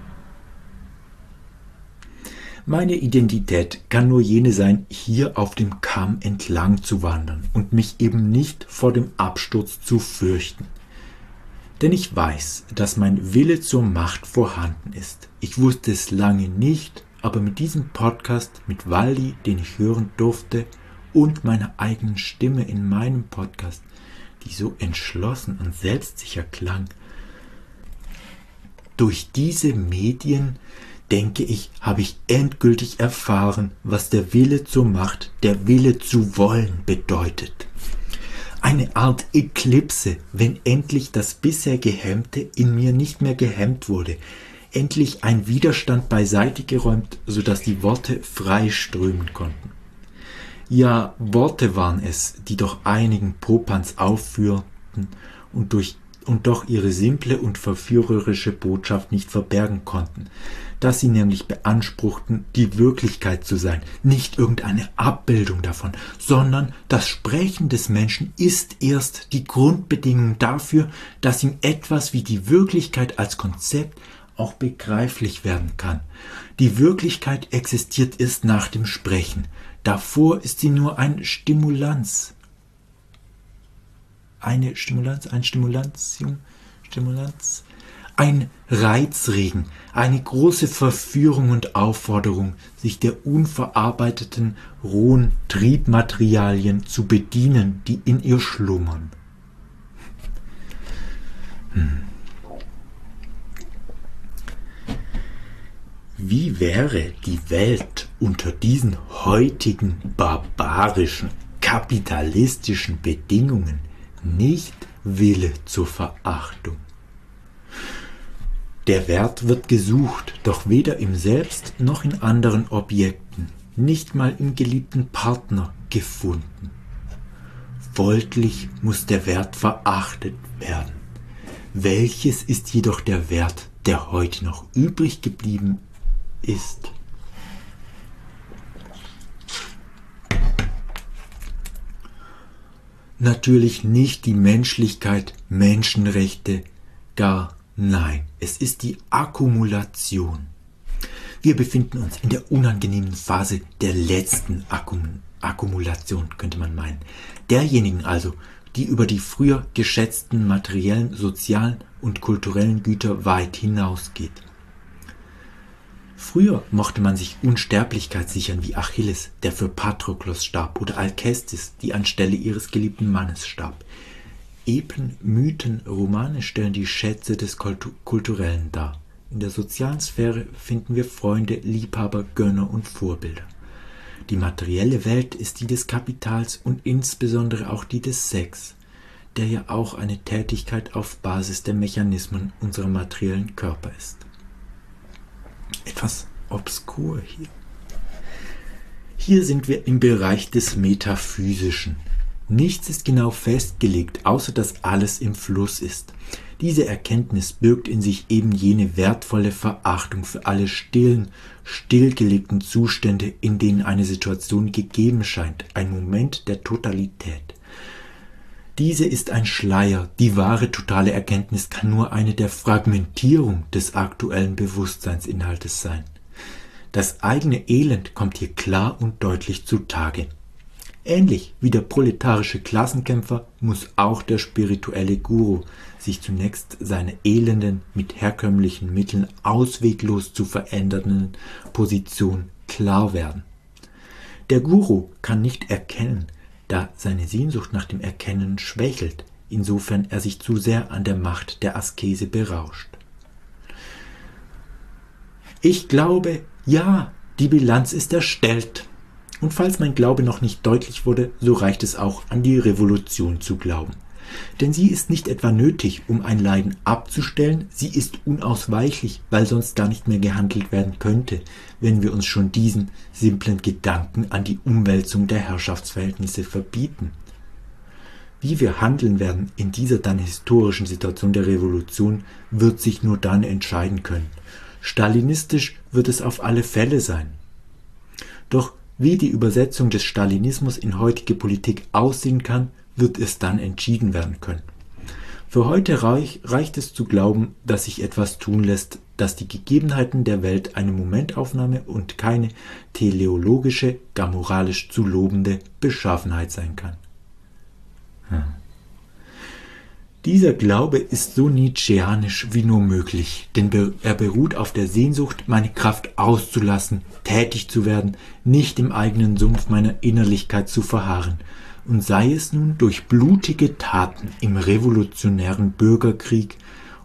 Meine Identität kann nur jene sein, hier auf dem Kamm entlang zu wandern und mich eben nicht vor dem Absturz zu fürchten. Denn ich weiß, dass mein Wille zur Macht vorhanden ist. Ich wusste es lange nicht, aber mit diesem Podcast, mit Waldi, den ich hören durfte, und meiner eigenen Stimme in meinem Podcast, die so entschlossen und selbstsicher klang, durch diese Medien denke ich, habe ich endgültig erfahren, was der Wille zur Macht, der Wille zu wollen bedeutet. Eine Art Eklipse, wenn endlich das bisher Gehemmte in mir nicht mehr gehemmt wurde, endlich ein Widerstand beiseite geräumt, sodass die Worte frei strömen konnten. Ja, Worte waren es, die doch einigen Popanz aufführten und, durch, und doch ihre simple und verführerische Botschaft nicht verbergen konnten, dass sie nämlich beanspruchten, die Wirklichkeit zu sein, nicht irgendeine Abbildung davon, sondern das Sprechen des Menschen ist erst die Grundbedingung dafür, dass ihm etwas wie die Wirklichkeit als Konzept auch begreiflich werden kann. Die Wirklichkeit existiert erst nach dem Sprechen. Davor ist sie nur ein Stimulanz. Eine Stimulanz, ein Stimulantium, Stimulanz, ein Reizregen, eine große Verführung und Aufforderung, sich der unverarbeiteten, rohen Triebmaterialien zu bedienen, die in ihr schlummern. Hm. Wie wäre die Welt unter diesen heutigen barbarischen, kapitalistischen Bedingungen nicht Wille zur Verachtung? Der Wert wird gesucht, doch weder im Selbst noch in anderen Objekten, nicht mal im geliebten Partner gefunden. Folglich muss der Wert verachtet werden. Welches ist jedoch der Wert, der heute noch übrig geblieben ist? Natürlich nicht die Menschlichkeit, Menschenrechte, gar nein, es ist die Akkumulation. Wir befinden uns in der unangenehmen Phase der letzten Akkum- Akkumulation, könnte man meinen. Derjenigen also, die über die früher geschätzten materiellen, sozialen und kulturellen Güter weit hinausgeht. Früher mochte man sich Unsterblichkeit sichern wie Achilles, der für Patroklos starb, oder Alkestis, die anstelle ihres geliebten Mannes starb. Epen, Mythen, Romane stellen die Schätze des Kulturellen dar. In der sozialen Sphäre finden wir Freunde, Liebhaber, Gönner und Vorbilder. Die materielle Welt ist die des Kapitals und insbesondere auch die des Sex, der ja auch eine Tätigkeit auf Basis der Mechanismen unserer materiellen Körper ist. Etwas obskur hier. Hier sind wir im Bereich des Metaphysischen. Nichts ist genau festgelegt, außer dass alles im Fluss ist. Diese Erkenntnis birgt in sich eben jene wertvolle Verachtung für alle stillen, stillgelegten Zustände, in denen eine Situation gegeben scheint, ein Moment der Totalität. Diese ist ein Schleier, die wahre totale Erkenntnis kann nur eine der Fragmentierung des aktuellen Bewusstseinsinhaltes sein. Das eigene Elend kommt hier klar und deutlich zutage. Ähnlich wie der proletarische Klassenkämpfer muss auch der spirituelle Guru sich zunächst seiner elenden, mit herkömmlichen Mitteln ausweglos zu verändernden Position klar werden. Der Guru kann nicht erkennen, da seine Sehnsucht nach dem Erkennen schwächelt, insofern er sich zu sehr an der Macht der Askese berauscht. Ich glaube, ja, die Bilanz ist erstellt. Und falls mein Glaube noch nicht deutlich wurde, so reicht es auch, an die Revolution zu glauben. Denn sie ist nicht etwa nötig, um ein Leiden abzustellen, sie ist unausweichlich, weil sonst gar nicht mehr gehandelt werden könnte, wenn wir uns schon diesen simplen Gedanken an die Umwälzung der Herrschaftsverhältnisse verbieten. Wie wir handeln werden in dieser dann historischen Situation der Revolution, wird sich nur dann entscheiden können. Stalinistisch wird es auf alle Fälle sein. Doch wie die Übersetzung des Stalinismus in heutige Politik aussehen kann, wird es dann entschieden werden können. Für heute reich, reicht es zu glauben, dass sich etwas tun lässt, dass die Gegebenheiten der Welt eine Momentaufnahme und keine teleologische, gar moralisch zu lobende Beschaffenheit sein kann. Hm. Dieser Glaube ist so nietzscheanisch wie nur möglich, denn er beruht auf der Sehnsucht, meine Kraft auszulassen, tätig zu werden, nicht im eigenen Sumpf meiner Innerlichkeit zu verharren, und sei es nun durch blutige Taten im revolutionären Bürgerkrieg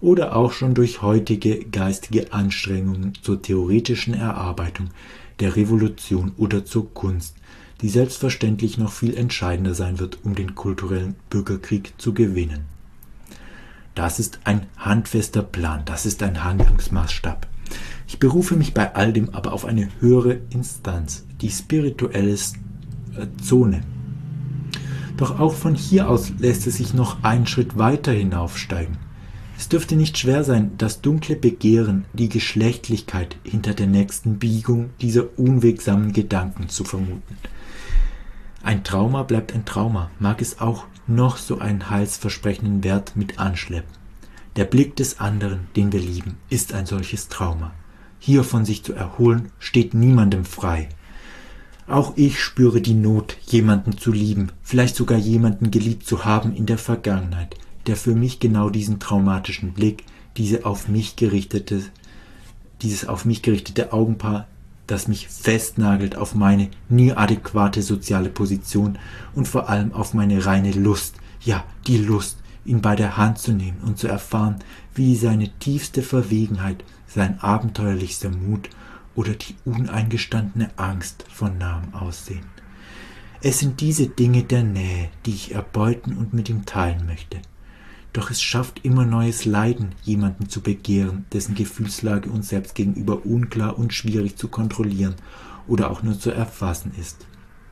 oder auch schon durch heutige geistige Anstrengungen zur theoretischen Erarbeitung der Revolution oder zur Kunst, die selbstverständlich noch viel entscheidender sein wird, um den kulturellen Bürgerkrieg zu gewinnen. Das ist ein handfester Plan, das ist ein Handlungsmaßstab. Ich berufe mich bei all dem aber auf eine höhere Instanz, die spirituelle Zone. Doch auch von hier aus lässt es sich noch einen Schritt weiter hinaufsteigen. Es dürfte nicht schwer sein, das dunkle Begehren, die Geschlechtlichkeit hinter der nächsten Biegung dieser unwegsamen Gedanken zu vermuten. Ein Trauma bleibt ein Trauma, mag es auch noch so einen heilsversprechenden Wert mit anschleppen. Der Blick des anderen, den wir lieben, ist ein solches Trauma. Hiervon sich zu erholen, steht niemandem frei. Auch ich spüre die Not, jemanden zu lieben, vielleicht sogar jemanden geliebt zu haben in der Vergangenheit, der für mich genau diesen traumatischen Blick, diese auf mich gerichtete, dieses auf mich gerichtete Augenpaar, das mich festnagelt auf meine nie adäquate soziale Position und vor allem auf meine reine Lust, ja, die Lust, ihn bei der Hand zu nehmen und zu erfahren, wie seine tiefste Verwegenheit, sein abenteuerlichster Mut oder die uneingestandene Angst von nahem aussehen. Es sind diese Dinge der Nähe, die ich erbeuten und mit ihm teilen möchte. Doch es schafft immer neues Leiden, jemanden zu begehren, dessen Gefühlslage uns selbst gegenüber unklar und schwierig zu kontrollieren oder auch nur zu erfassen ist.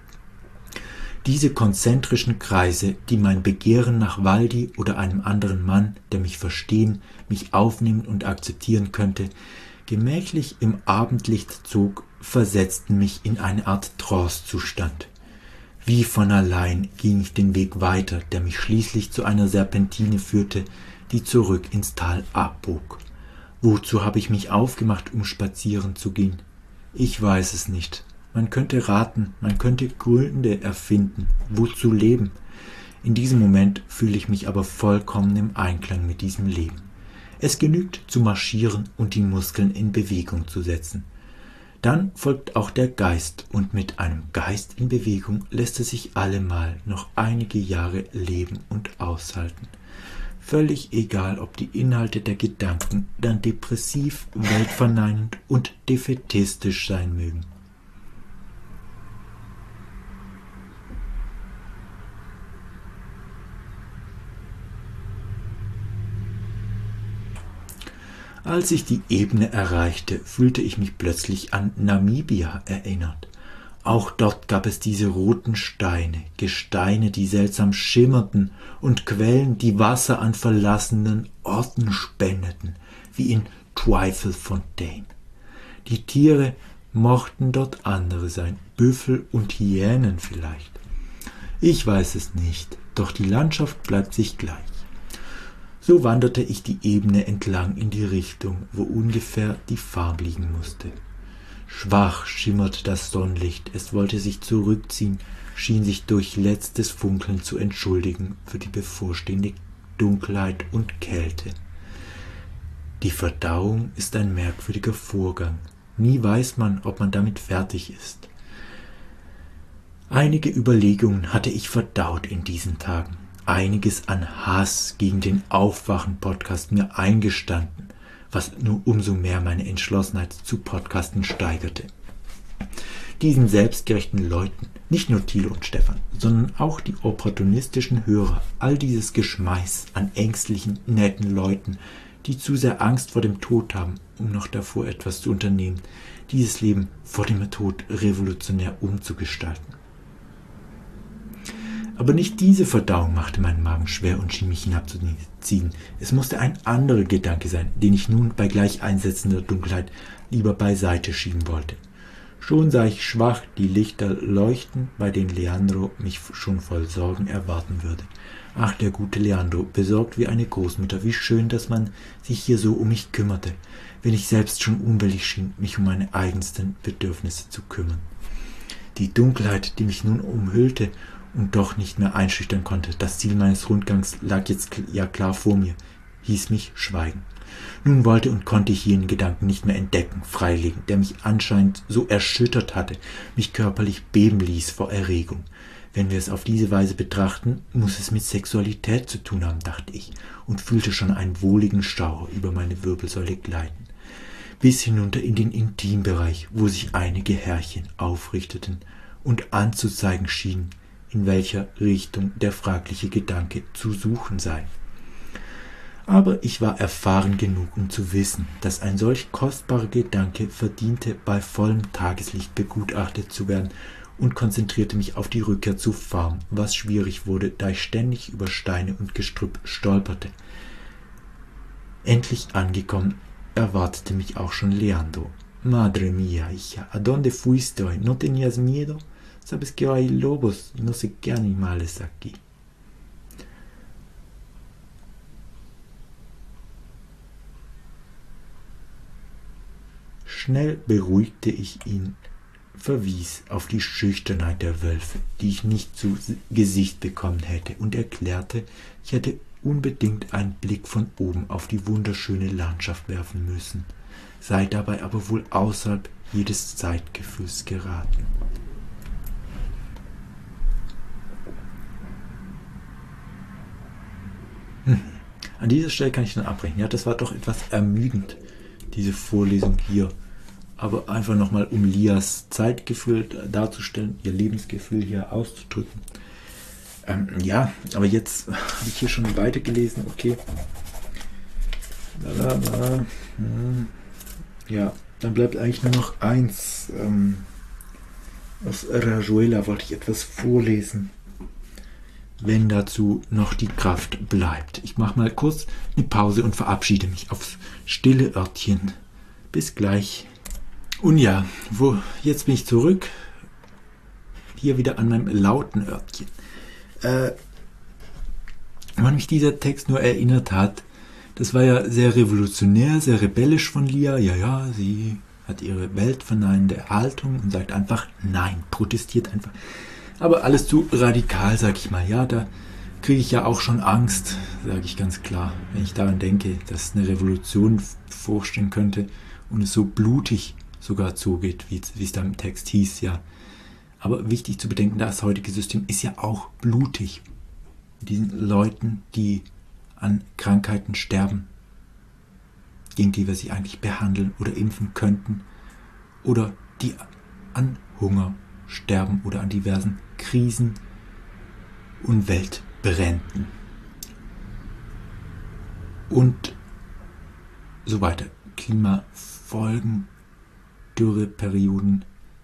Diese konzentrischen Kreise, die mein Begehren nach Waldi oder einem anderen Mann, der mich verstehen, mich aufnehmen und akzeptieren könnte, gemächlich im Abendlicht zog, versetzten mich in eine Art Trancezustand. Wie von allein ging ich den Weg weiter, der mich schließlich zu einer Serpentine führte, die zurück ins Tal abbog. Wozu habe ich mich aufgemacht, um spazieren zu gehen? Ich weiß es nicht. Man könnte raten, man könnte Gründe erfinden, wozu leben. In diesem Moment fühle ich mich aber vollkommen im Einklang mit diesem Leben. Es genügt zu marschieren und die Muskeln in Bewegung zu setzen. Dann folgt auch der Geist, und mit einem Geist in Bewegung lässt es sich allemal noch einige Jahre leben und aushalten. Völlig egal, ob die Inhalte der Gedanken dann depressiv, weltverneinend und defaitistisch sein mögen. Als ich die Ebene erreichte, fühlte ich mich plötzlich an Namibia erinnert. Auch dort gab es diese roten Steine, Gesteine, die seltsam schimmerten, und Quellen, die Wasser an verlassenen Orten spendeten, wie in Twyfelfontein. Die Tiere mochten dort andere sein, Büffel und Hyänen vielleicht. Ich weiß es nicht, doch die Landschaft bleibt sich gleich. So wanderte ich die Ebene entlang in die Richtung, wo ungefähr die Farm liegen musste. Schwach schimmerte das Sonnenlicht, es wollte sich zurückziehen, schien sich durch letztes Funkeln zu entschuldigen für die bevorstehende Dunkelheit und Kälte. Die Verdauung ist ein merkwürdiger Vorgang. Nie weiß man, ob man damit fertig ist. Einige Überlegungen hatte ich verdaut in diesen Tagen. Einiges an Hass gegen den Aufwachen-Podcast mir eingestanden, was nur umso mehr meine Entschlossenheit zu Podcasten steigerte. Diesen selbstgerechten Leuten, nicht nur Thilo und Stefan, sondern auch die opportunistischen Hörer, all dieses Geschmeiß an ängstlichen, netten Leuten, die zu sehr Angst vor dem Tod haben, um noch davor etwas zu unternehmen, dieses Leben vor dem Tod revolutionär umzugestalten. Aber nicht diese Verdauung machte meinen Magen schwer und schien mich hinabzuziehen. Es musste ein anderer Gedanke sein, den ich nun bei gleich einsetzender Dunkelheit lieber beiseite schieben wollte. Schon sah ich schwach die Lichter leuchten, bei denen Leandro mich schon voll Sorgen erwarten würde. Ach, der gute Leandro, besorgt wie eine Großmutter, wie schön, dass man sich hier so um mich kümmerte, wenn ich selbst schon unwillig schien, mich um meine eigensten Bedürfnisse zu kümmern. Die Dunkelheit, die mich nun umhüllte und doch nicht mehr einschüchtern konnte, das Ziel meines Rundgangs lag jetzt ja klar vor mir, hieß mich schweigen. Nun wollte und konnte ich jenen Gedanken nicht mehr entdecken, freilegen, der mich anscheinend so erschüttert hatte, mich körperlich beben ließ vor Erregung. Wenn wir es auf diese Weise betrachten, muss es mit Sexualität zu tun haben, dachte ich und fühlte schon einen wohligen Schauer über meine Wirbelsäule gleiten. Bis hinunter in den Intimbereich, wo sich einige Herrchen aufrichteten und anzuzeigen schienen, in welcher Richtung der fragliche Gedanke zu suchen sei. Aber ich war erfahren genug, um zu wissen, dass ein solch kostbarer Gedanke verdiente, bei vollem Tageslicht begutachtet zu werden, und konzentrierte mich auf die Rückkehr zur Farm, was schwierig wurde, da ich ständig über Steine und Gestrüpp stolperte. Endlich angekommen, erwartete mich auch schon Leandro. Madre mía, hija, ¿a dónde fuiste hoy? ¿No tenías miedo? Sabes que hay lobos y no sé qué animales aquí. Schnell beruhigte ich ihn, verwies auf die Schüchternheit der Wölfe, die ich nicht zu Gesicht bekommen hätte, und erklärte, ich hätte unbedingt einen Blick von oben auf die wunderschöne Landschaft werfen müssen, sei dabei aber wohl außerhalb jedes Zeitgefühls geraten. Hm. An dieser Stelle kann ich dann abbrechen. Ja, das war doch etwas ermüdend, diese Vorlesung hier. Aber einfach nochmal, um Lias Zeitgefühl darzustellen, ihr Lebensgefühl hier auszudrücken. Ähm, ja, aber jetzt habe ich hier schon weitergelesen, okay. Lalala. Hm. Ja, dann bleibt eigentlich nur noch eins. Ähm, aus Rayuela wollte ich etwas vorlesen, wenn dazu noch die Kraft bleibt. Ich mache mal kurz eine Pause und verabschiede mich aufs stille Örtchen. Bis gleich. Und ja, wo, jetzt bin ich zurück. Hier wieder an meinem lauten Örtchen. Äh, wenn mich dieser Text nur erinnert hat, das war ja sehr revolutionär, sehr rebellisch von Lia. Ja, ja, sie hat ihre weltverneinende Haltung und sagt einfach nein, protestiert einfach. Aber alles zu radikal, sag ich mal. Ja, da kriege ich ja auch schon Angst, sage ich ganz klar, wenn ich daran denke, dass eine Revolution vorstehen könnte und es so blutig sogar zugeht, wie es da im Text hieß, ja. Aber wichtig zu bedenken, das heutige System ist ja auch blutig. Diesen Leuten, die an Krankheiten sterben, gegen die wir sie eigentlich behandeln oder impfen könnten, oder die an Hunger sterben oder an diversen Krisen und Weltbränden und so weiter. Klimafolgen, Dürreperioden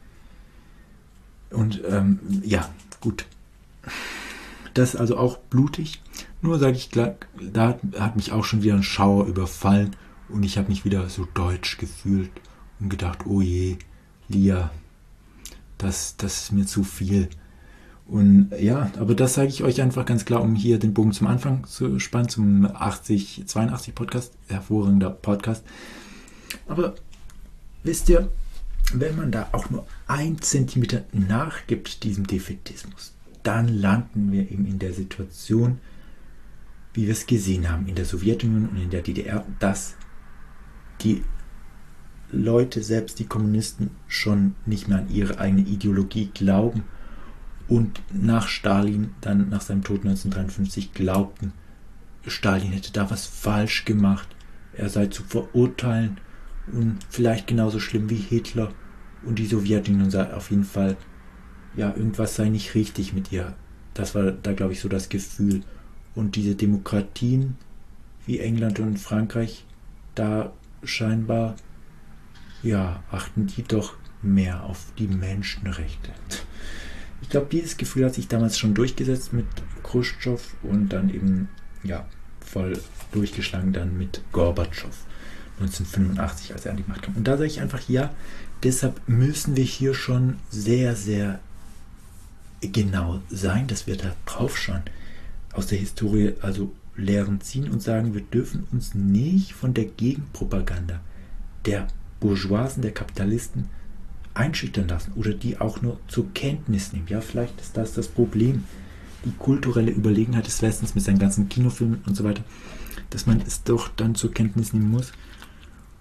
und ähm, ja, gut. Das ist also auch blutig. Nur sage ich, da hat mich auch schon wieder ein Schauer überfallen und ich habe mich wieder so deutsch gefühlt und gedacht, oh je, Lia, das, das ist mir zu viel. Und ja, aber das sage ich euch einfach ganz klar, um hier den Bogen zum Anfang zu spannen, zum achtzig, zweiundachtzig Podcast, hervorragender Podcast. Aber wisst ihr, wenn man da auch nur ein Zentimeter nachgibt diesem Defätismus, dann landen wir eben in der Situation, wie wir es gesehen haben in der Sowjetunion und in der D D R, dass die Leute, selbst die Kommunisten, schon nicht mehr an ihre eigene Ideologie glauben und nach Stalin, dann nach seinem Tod neunzehnhundertdreiundfünfzig, glaubten, Stalin hätte da was falsch gemacht, er sei zu verurteilen und vielleicht genauso schlimm wie Hitler, und die Sowjetunion sei auf jeden Fall, ja, irgendwas sei nicht richtig mit ihr. Das war da, glaube ich, so das Gefühl. Und diese Demokratien wie England und Frankreich, da scheinbar, ja, achten die doch mehr auf die Menschenrechte. Ich glaube, dieses Gefühl hat sich damals schon durchgesetzt mit Khrushchev und dann eben, ja, voll durchgeschlagen dann mit Gorbatschow neunzehnhundertfünfundachtzig, als er an die Macht kam. Und da sage ich einfach, ja, deshalb müssen wir hier schon sehr, sehr genau sein, dass wir da drauf schauen, aus der Historie also Lehren ziehen und sagen, wir dürfen uns nicht von der Gegenpropaganda der Bourgeoisen, der Kapitalisten einschüchtern lassen oder die auch nur zur Kenntnis nehmen. Ja, vielleicht ist das das Problem, die kulturelle Überlegenheit des Westens mit seinen ganzen Kinofilmen und so weiter, dass man es doch dann zur Kenntnis nehmen muss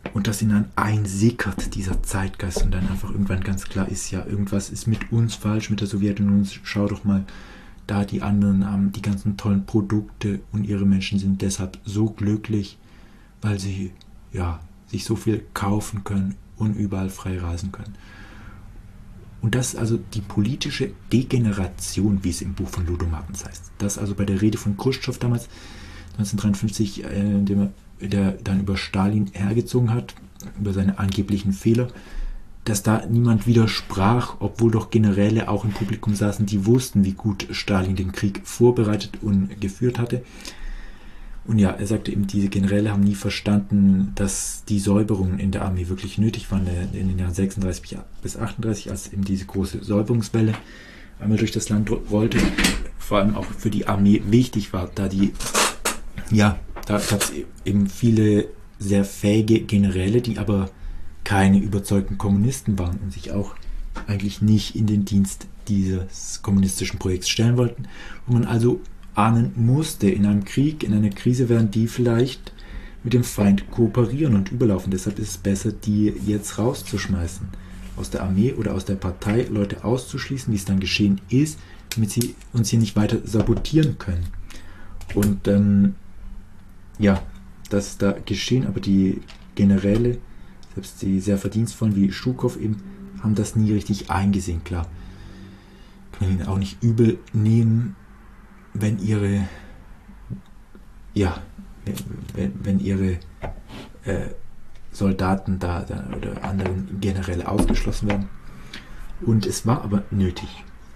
und das in dann einsickert, dieser Zeitgeist, und dann einfach irgendwann ganz klar ist, ja, irgendwas ist mit uns falsch, mit der Sowjetunion, schau doch mal, da die anderen haben die ganzen tollen Produkte und ihre Menschen sind deshalb so glücklich, weil sie ja, sich so viel kaufen können und überall frei reisen können. Und das ist also die politische Degeneration, wie es im Buch von Ludo Martens heißt. Das also bei der Rede von Chruschtschow damals, neunzehnhundertdreiundfünfzig, äh, der, der dann über Stalin hergezogen hat, über seine angeblichen Fehler, dass da niemand widersprach, obwohl doch Generäle auch im Publikum saßen, die wussten, wie gut Stalin den Krieg vorbereitet und geführt hatte. Und ja, er sagte eben, diese Generäle haben nie verstanden, dass die Säuberungen in der Armee wirklich nötig waren in den Jahren sechsunddreißig bis achtunddreißig, als eben diese große Säuberungswelle einmal durch das Land rollte, vor allem auch für die Armee wichtig war, da die, ja, da gab es eben viele sehr fähige Generäle, die aber keine überzeugten Kommunisten waren und sich auch eigentlich nicht in den Dienst dieses kommunistischen Projekts stellen wollten, wo man also ahnen musste, in einem Krieg, in einer Krise werden die vielleicht mit dem Feind kooperieren und überlaufen. Deshalb ist es besser, die jetzt rauszuschmeißen aus der Armee oder aus der Partei, Leute auszuschließen, wie es dann geschehen ist, damit sie uns hier nicht weiter sabotieren können. Und ähm, ja, das ist da geschehen, aber die Generäle, selbst die sehr verdienstvollen wie Schukow eben, haben das nie richtig eingesehen, klar. Kann man ihnen auch nicht übel nehmen, wenn ihre, ja, wenn, wenn ihre äh, Soldaten da, da oder anderen Generäle ausgeschlossen werden. Und es war aber nötig,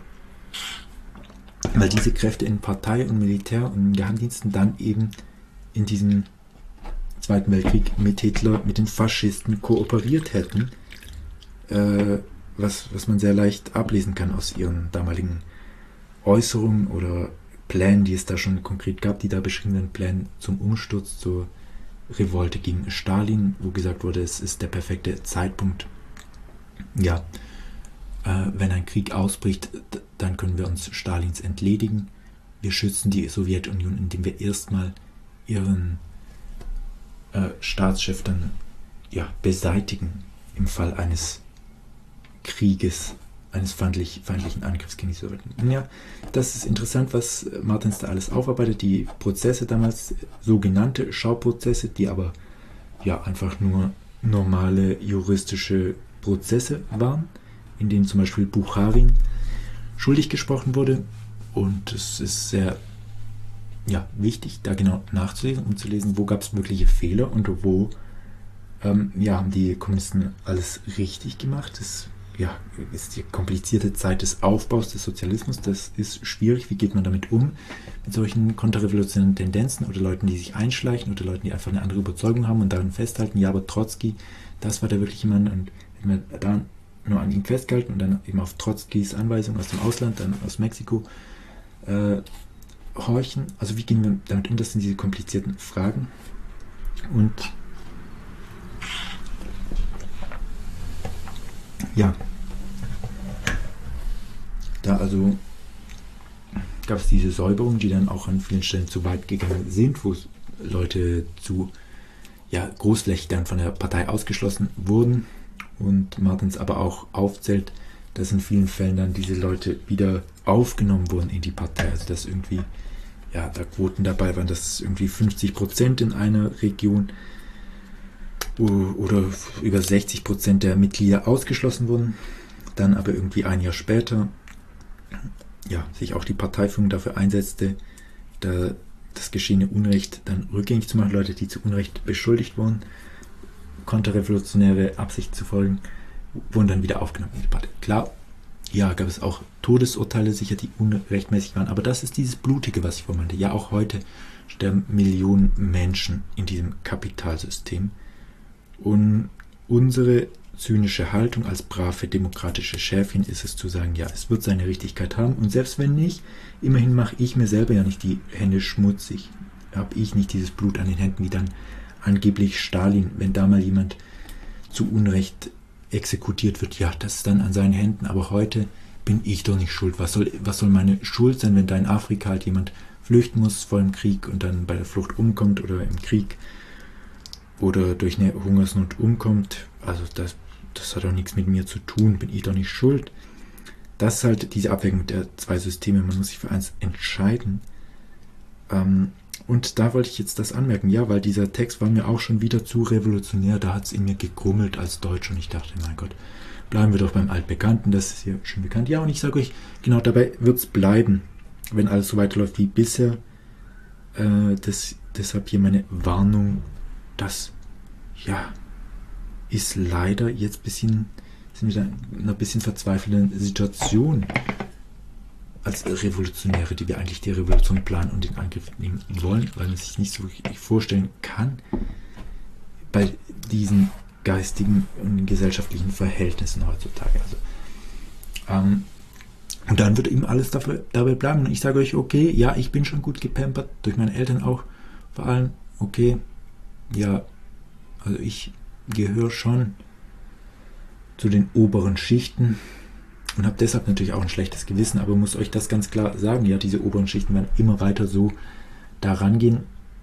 weil diese Kräfte in Partei und Militär und Geheimdiensten dann eben in diesem Zweiten Weltkrieg mit Hitler, mit den Faschisten kooperiert hätten, äh, was, was man sehr leicht ablesen kann aus ihren damaligen Äußerungen oder Plänen, die es da schon konkret gab, die da beschrieben werden, Pläne zum Umsturz, zur Revolte gegen Stalin, wo gesagt wurde, es ist der perfekte Zeitpunkt, ja, äh, wenn ein Krieg ausbricht, d- dann können wir uns Stalins entledigen. Wir schützen die Sowjetunion, indem wir erstmal ihren äh, Staatschef dann ja, beseitigen im Fall eines Krieges, eines feindlich, feindlichen Angriffs gegen die Sowjetunion. Ja, das ist interessant, was Martens da alles aufarbeitet. Die Prozesse damals, sogenannte Schauprozesse, die aber ja einfach nur normale juristische Prozesse waren, in denen zum Beispiel Bucharin schuldig gesprochen wurde. Und es ist sehr ja, wichtig, da genau nachzulesen, um zu lesen, wo gab es wirkliche Fehler und wo ähm, ja, haben die Kommunisten alles richtig gemacht. Das ja, ist die komplizierte Zeit des Aufbaus des Sozialismus. Das ist schwierig. Wie geht man damit um? Mit solchen konterrevolutionären Tendenzen oder Leuten, die sich einschleichen oder Leuten, die einfach eine andere Überzeugung haben und daran festhalten. Ja, aber Trotzki, das war der wirkliche Mann, und wenn wir da nur an ihm festgehalten und dann eben auf Trotzkis Anweisung aus dem Ausland, dann aus Mexiko, äh, horchen. Also wie gehen wir damit um? Das sind diese komplizierten Fragen. Und ja, da also gab es diese Säuberungen, die dann auch an vielen Stellen zu weit gegangen sind, wo Leute zu ja, großflächig dann von der Partei ausgeschlossen wurden, und Martens aber auch aufzählt, dass in vielen Fällen dann diese Leute wieder aufgenommen wurden in die Partei, also dass irgendwie ja, da Quoten dabei waren, dass irgendwie fünfzig Prozent in einer Region oder über sechzig Prozent der Mitglieder ausgeschlossen wurden, dann aber irgendwie ein Jahr später ja, sich auch die Parteiführung dafür einsetzte, da das geschehene Unrecht dann rückgängig zu machen. Leute, die zu Unrecht beschuldigt wurden, konterrevolutionäre Absicht zu folgen, wurden dann wieder aufgenommen in die Partei. Klar, ja, gab es auch Todesurteile sicher, die unrechtmäßig waren, aber das ist dieses Blutige, was ich vorhin meinte. Ja, auch heute sterben Millionen Menschen in diesem Kapitalsystem. Und unsere zynische Haltung als brave demokratische Schäfchen ist es zu sagen, ja, es wird seine Richtigkeit haben, und selbst wenn nicht, immerhin mache ich mir selber ja nicht die Hände schmutzig. Habe ich nicht dieses Blut an den Händen wie dann angeblich Stalin, wenn da mal jemand zu Unrecht exekutiert wird, ja, das ist dann an seinen Händen, aber heute bin ich doch nicht schuld. Was soll, was soll meine Schuld sein, wenn da in Afrika halt jemand flüchten muss vor dem Krieg und dann bei der Flucht umkommt oder im Krieg oder durch eine Hungersnot umkommt, also das, das hat auch nichts mit mir zu tun, bin ich doch nicht schuld. Das ist halt diese Abwägung der zwei Systeme, man muss sich für eins entscheiden. Ähm, und da wollte ich jetzt das anmerken, ja, weil dieser Text war mir auch schon wieder zu revolutionär, da hat es in mir gegrummelt als Deutsch und ich dachte, mein Gott, bleiben wir doch beim Altbekannten, das ist ja schon bekannt. Ja, und ich sage euch, genau dabei wird es bleiben, wenn alles so weiterläuft wie bisher. Äh, das, deshalb hier meine Warnung, das, ja, ist leider jetzt ein bisschen, sind wir in einer bisschen verzweifelnden Situation als Revolutionäre, die wir eigentlich die Revolution planen und in Angriff nehmen wollen, weil man sich nicht so wirklich vorstellen kann, bei diesen geistigen und gesellschaftlichen Verhältnissen heutzutage. Also, ähm, und dann wird eben alles dafür, dabei bleiben. Und ich sage euch, okay, ja, ich bin schon gut gepampert, durch meine Eltern auch vor allem, okay, ja, also ich gehöre schon zu den oberen Schichten und habe deshalb natürlich auch ein schlechtes Gewissen, aber muss euch das ganz klar sagen, ja, diese oberen Schichten werden immer weiter so da rangehen.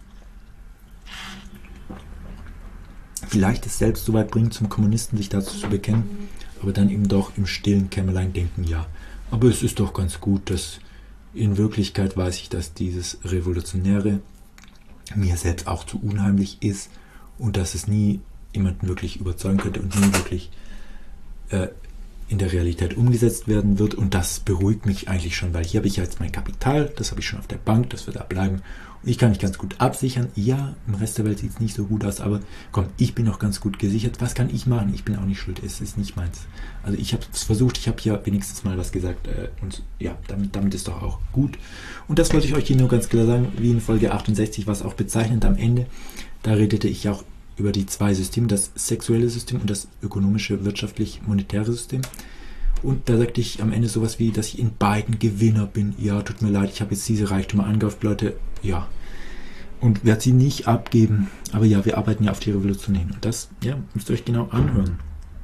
Vielleicht es selbst so weit bringen, zum Kommunisten sich dazu zu bekennen, aber dann eben doch im stillen Kämmerlein denken, ja, aber es ist doch ganz gut, dass in Wirklichkeit weiß ich, dass dieses Revolutionäre mir selbst auch zu unheimlich ist und dass es nie jemanden wirklich überzeugen könnte und nie wirklich äh, in der Realität umgesetzt werden wird, und das beruhigt mich eigentlich schon, weil hier habe ich jetzt mein Kapital, das habe ich schon auf der Bank, das wird da bleiben und ich kann mich ganz gut absichern. Ja, im Rest der Welt sieht es nicht so gut aus, aber komm, ich bin noch ganz gut gesichert. Was kann ich machen? Ich bin auch nicht schuld, es ist nicht meins. Also ich habe es versucht, ich habe hier wenigstens mal was gesagt äh, und ja, damit, damit ist doch auch gut. Und das wollte ich euch hier nur ganz klar sagen, wie in Folge achtundsechzig, was auch bezeichnend am Ende, da redete ich auch über die zwei Systeme, das sexuelle System und das ökonomische, wirtschaftlich-monetäre System. Und da sagte ich am Ende sowas wie, dass ich in beiden Gewinner bin. Ja, tut mir leid, ich habe jetzt diese Reichtümer angehauft, Leute. Ja. Und werde sie nicht abgeben. Aber ja, wir arbeiten ja auf die Revolution hin. Und das, ja, müsst ihr euch genau anhören.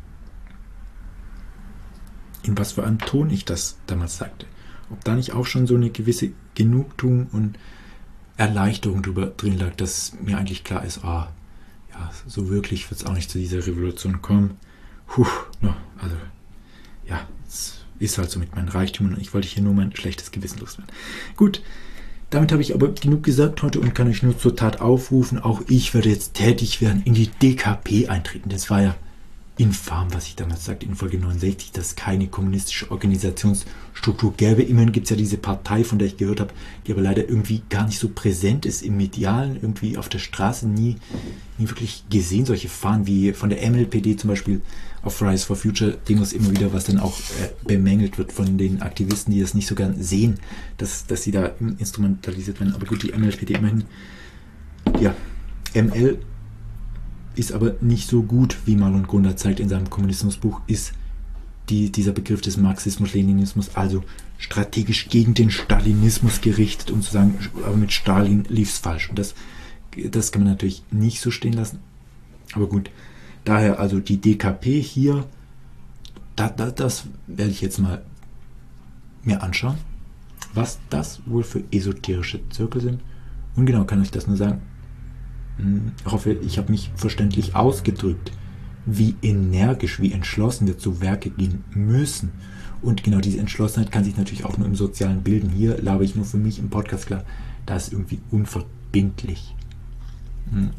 In was für einem Ton ich das damals sagte. Ob da nicht auch schon so eine gewisse Genugtuung und Erleichterung drüber drin lag, dass mir eigentlich klar ist, ah, ja, so wirklich wird es auch nicht zu dieser Revolution kommen. Puh, no, also, ja, es ist halt so mit meinen Reichtümern. Ich wollte hier nur mein schlechtes Gewissen loswerden. Gut, damit habe ich aber genug gesagt heute und kann euch nur zur Tat aufrufen. Auch ich werde jetzt tätig werden, in die D K P eintreten. Das war ja infam, was ich damals sagte in Folge neunundsechzig, dass es keine kommunistische Organisationsstruktur gäbe. Immerhin gibt es ja diese Partei, von der ich gehört habe, die aber leider irgendwie gar nicht so präsent ist im Medialen, irgendwie auf der Straße nie, nie wirklich gesehen. Solche Fahnen wie von der M L P D zum Beispiel auf Fridays for Future Demos immer wieder, was dann auch äh, bemängelt wird von den Aktivisten, die das nicht so gern sehen, dass, dass sie da instrumentalisiert werden. Aber gut, die M L P D immerhin, ja, M L ist aber nicht so gut, wie Marlon Gunda zeigt in seinem Kommunismusbuch, ist die, dieser Begriff des Marxismus-Leninismus, also strategisch gegen den Stalinismus gerichtet, um zu sagen, aber mit Stalin lief es falsch. Und das, das kann man natürlich nicht so stehen lassen. Aber gut, daher also die D K P hier, da, da, das werde ich jetzt mal mir anschauen, was das wohl für esoterische Zirkel sind. Und genau kann ich das nur sagen. Ich hoffe, ich habe mich verständlich ausgedrückt, wie energisch, wie entschlossen wir zu Werke gehen müssen. Und genau diese Entschlossenheit kann sich natürlich auch nur im Sozialen bilden. Hier labe ich nur für mich im Podcast klar, da ist irgendwie unverbindlich. Hm.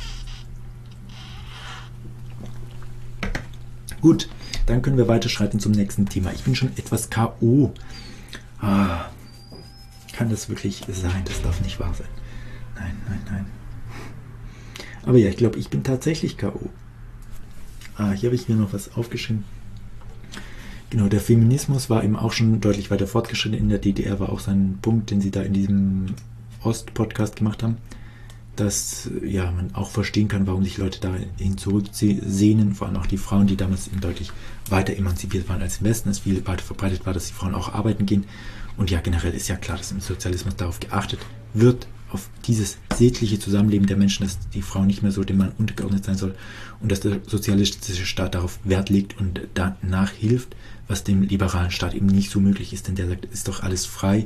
Gut, dann können wir weiterschreiten zum nächsten Thema. Ich bin schon etwas K O Ah, kann das wirklich sein? Das darf nicht wahr sein. Nein, nein, nein. Aber ja, ich glaube, ich bin tatsächlich K O Ah, hier habe ich mir noch was aufgeschrieben. Genau, der Feminismus war eben auch schon deutlich weiter fortgeschritten. In der D D R war auch sein Punkt, den sie da in diesem Ost-Podcast gemacht haben, dass ja, man auch verstehen kann, warum sich Leute dahin zurücksehnen, vor allem auch die Frauen, die damals eben deutlich weiter emanzipiert waren als im Westen, es viel weiter verbreitet war, dass die Frauen auch arbeiten gehen. Und ja, generell ist ja klar, dass im Sozialismus darauf geachtet wird, auf dieses sittliche Zusammenleben der Menschen, dass die Frau nicht mehr so dem Mann untergeordnet sein soll und dass der sozialistische Staat darauf Wert legt und danach hilft, was dem liberalen Staat eben nicht so möglich ist, denn der sagt, ist doch alles frei,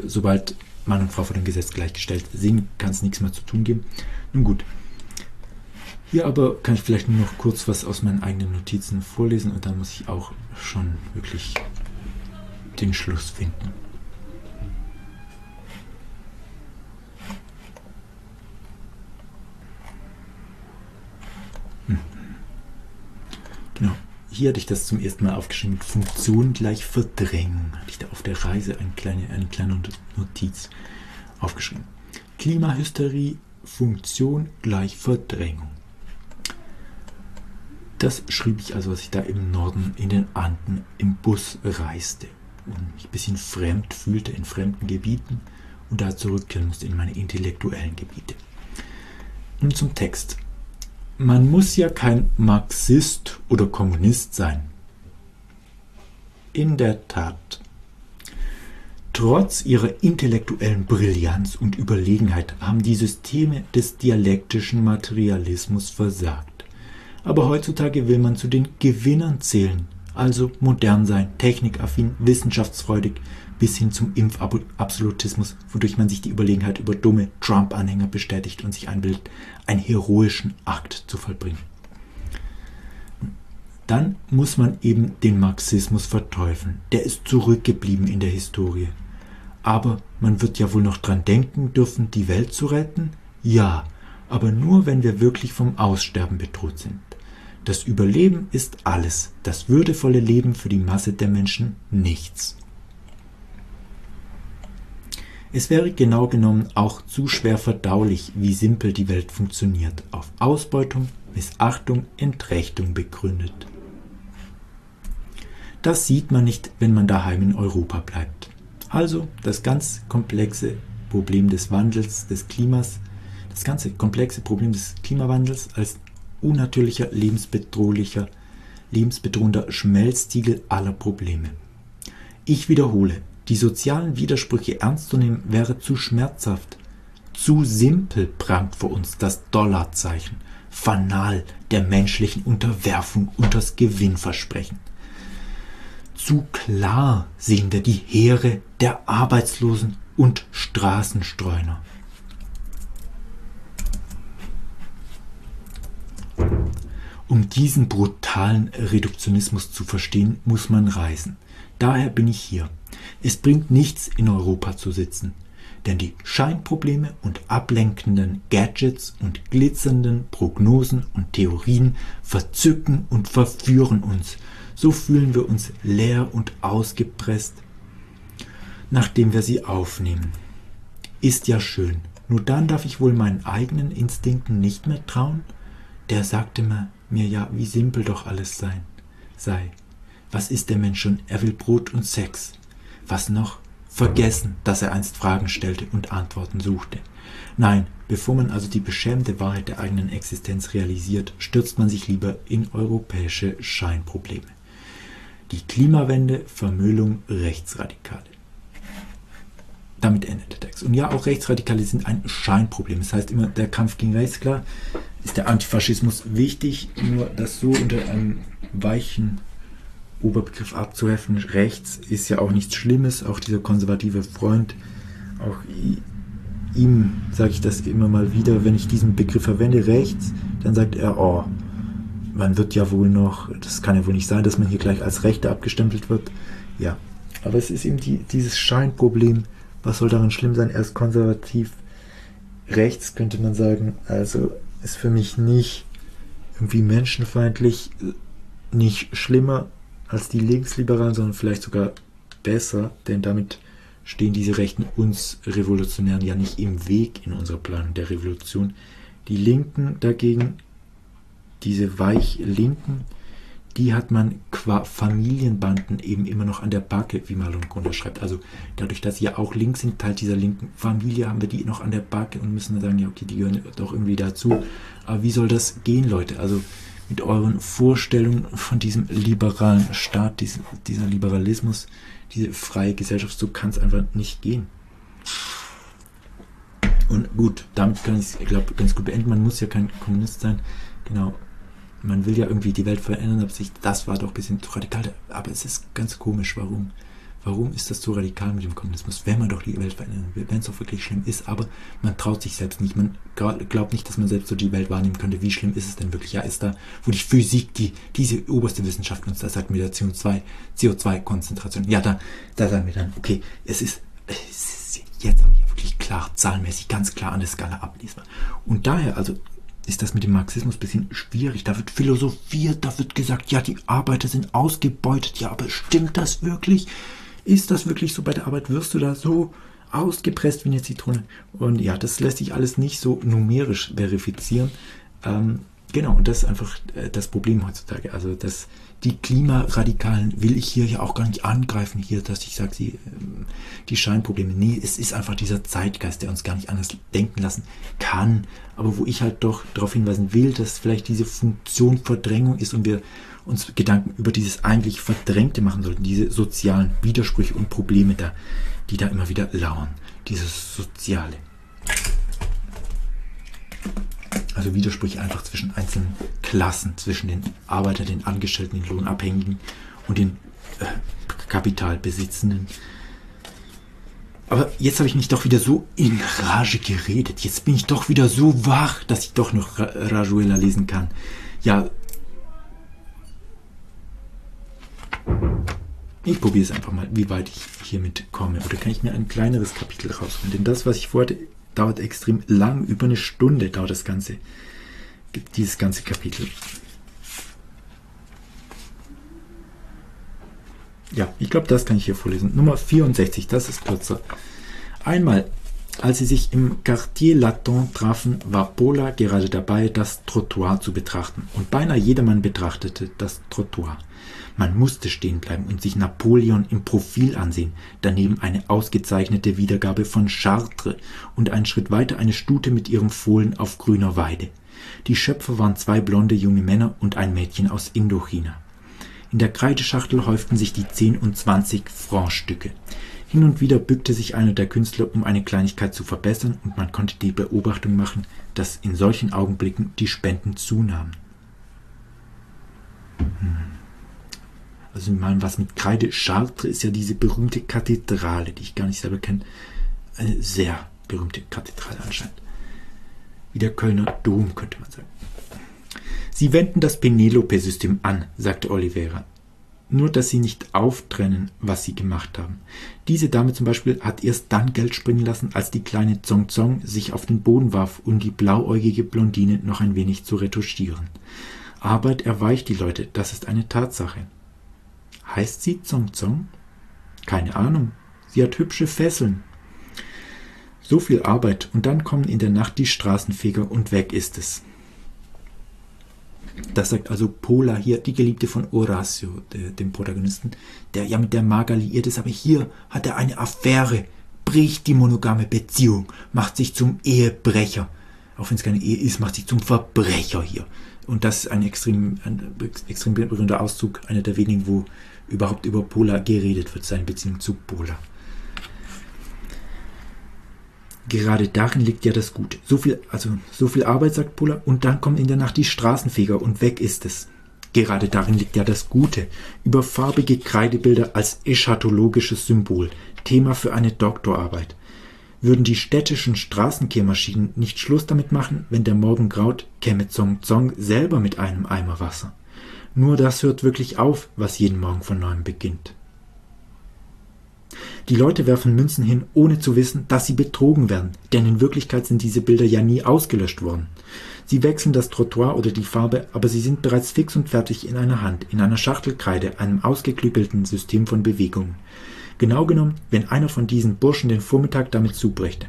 sobald Mann und Frau vor dem Gesetz gleichgestellt sind, kann es nichts mehr zu tun geben. Nun gut, Hier aber kann ich vielleicht nur noch kurz was aus meinen eigenen Notizen vorlesen und dann muss ich auch schon wirklich den Schluss finden. Hm. Genau. Hier hatte ich das zum ersten Mal aufgeschrieben mit Funktion gleich Verdrängung. Hatte ich da auf der Reise eine kleine, eine kleine Notiz aufgeschrieben. Klimahysterie, Funktion gleich Verdrängung. Das schrieb ich also, als ich da im Norden in den Anden im Bus reiste und mich ein bisschen fremd fühlte in fremden Gebieten und da zurückkehren musste in meine intellektuellen Gebiete. Nun zum Text. Man muss ja kein Marxist oder Kommunist sein. In der Tat. Trotz ihrer intellektuellen Brillanz und Überlegenheit haben die Systeme des dialektischen Materialismus versagt. Aber heutzutage will man zu den Gewinnern zählen, also modern sein, technikaffin, wissenschaftsfreudig, bis hin zum Impfabsolutismus, wodurch man sich die Überlegenheit über dumme Trump-Anhänger bestätigt und sich einbildet, einen heroischen Akt zu vollbringen. Dann muss man eben den Marxismus verteufeln. Der ist zurückgeblieben in der Historie. Aber man wird ja wohl noch dran denken dürfen, die Welt zu retten? Ja, aber nur, wenn wir wirklich vom Aussterben bedroht sind. Das Überleben ist alles, das würdevolle Leben für die Masse der Menschen nichts. Es wäre genau genommen auch zu schwer verdaulich, wie simpel die Welt funktioniert, auf Ausbeutung, Missachtung, Entrechtung begründet. Das sieht man nicht, wenn man daheim in Europa bleibt. Also das ganz komplexe Problem des Wandels des Klimas, das ganze komplexe Problem des Klimawandels als unnatürlicher, lebensbedrohlicher, lebensbedrohender Schmelztiegel aller Probleme. Ich wiederhole, die sozialen Widersprüche ernst zu nehmen wäre zu schmerzhaft. Zu simpel prangt vor uns das Dollarzeichen, Fanal der menschlichen Unterwerfung und das Gewinnversprechen. Zu klar sehen wir die Heere der Arbeitslosen und Straßenstreuner. Um diesen brutalen Reduktionismus zu verstehen, muss man reisen. Daher bin ich hier. Es bringt nichts, in Europa zu sitzen, denn die Scheinprobleme und ablenkenden Gadgets und glitzernden Prognosen und Theorien verzücken und verführen uns. So fühlen wir uns leer und ausgepresst, nachdem wir sie aufnehmen. Ist ja schön, nur dann darf ich wohl meinen eigenen Instinkten nicht mehr trauen? Der sagte mir, mir ja, wie simpel doch alles sein sei. Was ist der Mensch schon? Er will Brot und Sex. Was noch? Vergessen, dass er einst Fragen stellte und Antworten suchte. Nein, bevor man also die beschämende Wahrheit der eigenen Existenz realisiert, stürzt man sich lieber in europäische Scheinprobleme. Die Klimawende, Vermüllung, Rechtsradikale. Damit endet der Text. Und ja, auch Rechtsradikale sind ein Scheinproblem. Das heißt immer, der Kampf gegen rechts, klar, ist der Antifaschismus wichtig, nur das so unter einem weichen Oberbegriff abzuheften. Rechts ist ja auch nichts Schlimmes, auch dieser konservative Freund, auch ihm sage ich das immer mal wieder, wenn ich diesen Begriff verwende, rechts, dann sagt er, oh, man wird ja wohl noch, das kann ja wohl nicht sein, dass man hier gleich als Rechter abgestempelt wird. Ja, aber es ist eben die, dieses Scheinproblem, was soll daran schlimm sein? Er ist konservativ, rechts könnte man sagen, also ist für mich nicht irgendwie menschenfeindlich, nicht schlimmer als die Linksliberalen, sondern vielleicht sogar besser, denn damit stehen diese Rechten uns Revolutionären ja nicht im Weg in unserer Planung der Revolution. Die Linken dagegen, diese Weich-Linken, die hat man qua Familienbanden eben immer noch an der Backe, wie Marlon Gunnar schreibt. Also dadurch, dass sie ja auch links sind, Teil dieser linken Familie, haben wir die noch an der Backe und müssen dann sagen, ja okay, die gehören doch irgendwie dazu. Aber wie soll das gehen, Leute? Also mit euren Vorstellungen von diesem liberalen Staat, diesem, dieser Liberalismus, diese freie Gesellschaft, so kann es einfach nicht gehen. Und gut, damit kann ich es, glaube ganz gut beenden. Man muss ja kein Kommunist sein. Genau. Man will ja irgendwie die Welt verändern, aber sich, das war doch ein bisschen zu radikal. Aber es ist ganz komisch, warum? Warum ist das so radikal mit dem Kommunismus, wenn man doch die Welt verändern will, wenn es doch wirklich schlimm ist, aber man traut sich selbst nicht, man glaubt nicht, dass man selbst so die Welt wahrnehmen könnte, wie schlimm ist es denn wirklich? Ja, ist da, wo die Physik, die, diese oberste Wissenschaft uns da sagt mit der C O zwei Konzentration, ja, da, da sagen wir dann, okay, es ist, es ist jetzt aber hier wirklich klar, zahlenmäßig, ganz klar an der Skala ablesbar. Und daher, also, ist das mit dem Marxismus ein bisschen schwierig. Da wird philosophiert, da wird gesagt, ja, die Arbeiter sind ausgebeutet. Ja, aber stimmt das wirklich? Ist das wirklich so bei der Arbeit? Wirst du da so ausgepresst wie eine Zitrone? Und ja, das lässt sich alles nicht so numerisch verifizieren. Ähm, genau, und das ist einfach äh, das Problem heutzutage. Also das, die Klimaradikalen will ich hier ja auch gar nicht angreifen, hier, dass ich sage, sie, ähm, die Scheinprobleme. Nee, es ist einfach dieser Zeitgeist, der uns gar nicht anders denken lassen kann. Aber wo ich halt doch darauf hinweisen will, dass vielleicht diese Funktion Verdrängung ist und wir uns Gedanken über dieses eigentlich Verdrängte machen sollten, diese sozialen Widersprüche und Probleme da, die da immer wieder lauern. Dieses Soziale. Also Widersprüche einfach zwischen einzelnen Klassen, zwischen den Arbeitern, den Angestellten, den Lohnabhängigen und den äh, Kapitalbesitzenden. Aber jetzt habe ich mich doch wieder so in Rage geredet. Jetzt bin ich doch wieder so wach, dass ich doch noch Ra Rayuela lesen kann. Ja, ich probiere es einfach mal, wie weit ich hiermit komme. Oder kann ich mir ein kleineres Kapitel rausholen? Denn das, was ich vorhatte, dauert extrem lang. Über eine Stunde dauert das Ganze, dieses ganze Kapitel. Ja, ich glaube, das kann ich hier vorlesen. Nummer vierundsechzig, das ist kürzer. Einmal, als sie sich im Quartier Latin trafen, war Pola gerade dabei, das Trottoir zu betrachten. Und beinahe jedermann betrachtete das Trottoir. Man musste stehen bleiben und sich Napoleon im Profil ansehen, daneben eine ausgezeichnete Wiedergabe von Chartres und einen Schritt weiter eine Stute mit ihrem Fohlen auf grüner Weide. Die Schöpfer waren zwei blonde junge Männer und ein Mädchen aus Indochina. In der Kreideschachtel häuften sich die zehn- und zwanzig-Franc-Stücke. Hin und wieder bückte sich einer der Künstler, um eine Kleinigkeit zu verbessern, und man konnte die Beobachtung machen, dass in solchen Augenblicken die Spenden zunahmen. Hm. Also mal was mit Kreide. Chartres ist ja diese berühmte Kathedrale, die ich gar nicht selber kenne. Eine sehr berühmte Kathedrale anscheinend. Wie der Kölner Dom, könnte man sagen. Sie wenden das Penelope-System an, sagte Oliveira. Nur, dass sie nicht auftrennen, was sie gemacht haben. Diese Dame zum Beispiel hat erst dann Geld springen lassen, als die kleine Zong Zong sich auf den Boden warf, um die blauäugige Blondine noch ein wenig zu retuschieren. Arbeit erweicht die Leute, das ist eine Tatsache. Heißt sie Zong Zong? Keine Ahnung. Sie hat hübsche Fesseln. So viel Arbeit, und dann kommen in der Nacht die Straßenfeger und weg ist es. Das sagt also Pola hier, die Geliebte von Horacio, der, dem Protagonisten, der ja mit der Maga liiert ist, aber hier hat er eine Affäre, bricht die monogame Beziehung, macht sich zum Ehebrecher. Auch wenn es keine Ehe ist, macht sich zum Verbrecher hier. Und das ist ein extrem, ein extrem berühmter Auszug, einer der wenigen, wo überhaupt über Pola geredet wird, seine Beziehung zu Pola. Gerade darin liegt ja das Gute. So viel, also so viel Arbeit, sagt Pola, und dann kommen in der Nacht die Straßenfeger und weg ist es. Gerade darin liegt ja das Gute. Über farbige Kreidebilder als eschatologisches Symbol, Thema für eine Doktorarbeit. Würden die städtischen Straßenkehrmaschinen nicht Schluss damit machen, wenn der Morgen graut, käme Zong Zong selber mit einem Eimer Wasser. Nur das hört wirklich auf, was jeden Morgen von neuem beginnt. Die Leute werfen Münzen hin, ohne zu wissen, dass sie betrogen werden, denn in Wirklichkeit sind diese Bilder ja nie ausgelöscht worden. Sie wechseln das Trottoir oder die Farbe, aber sie sind bereits fix und fertig in einer Hand, in einer Schachtel Kreide, einem ausgeklügelten System von Bewegungen. Genau genommen, wenn einer von diesen Burschen den Vormittag damit zubrächte.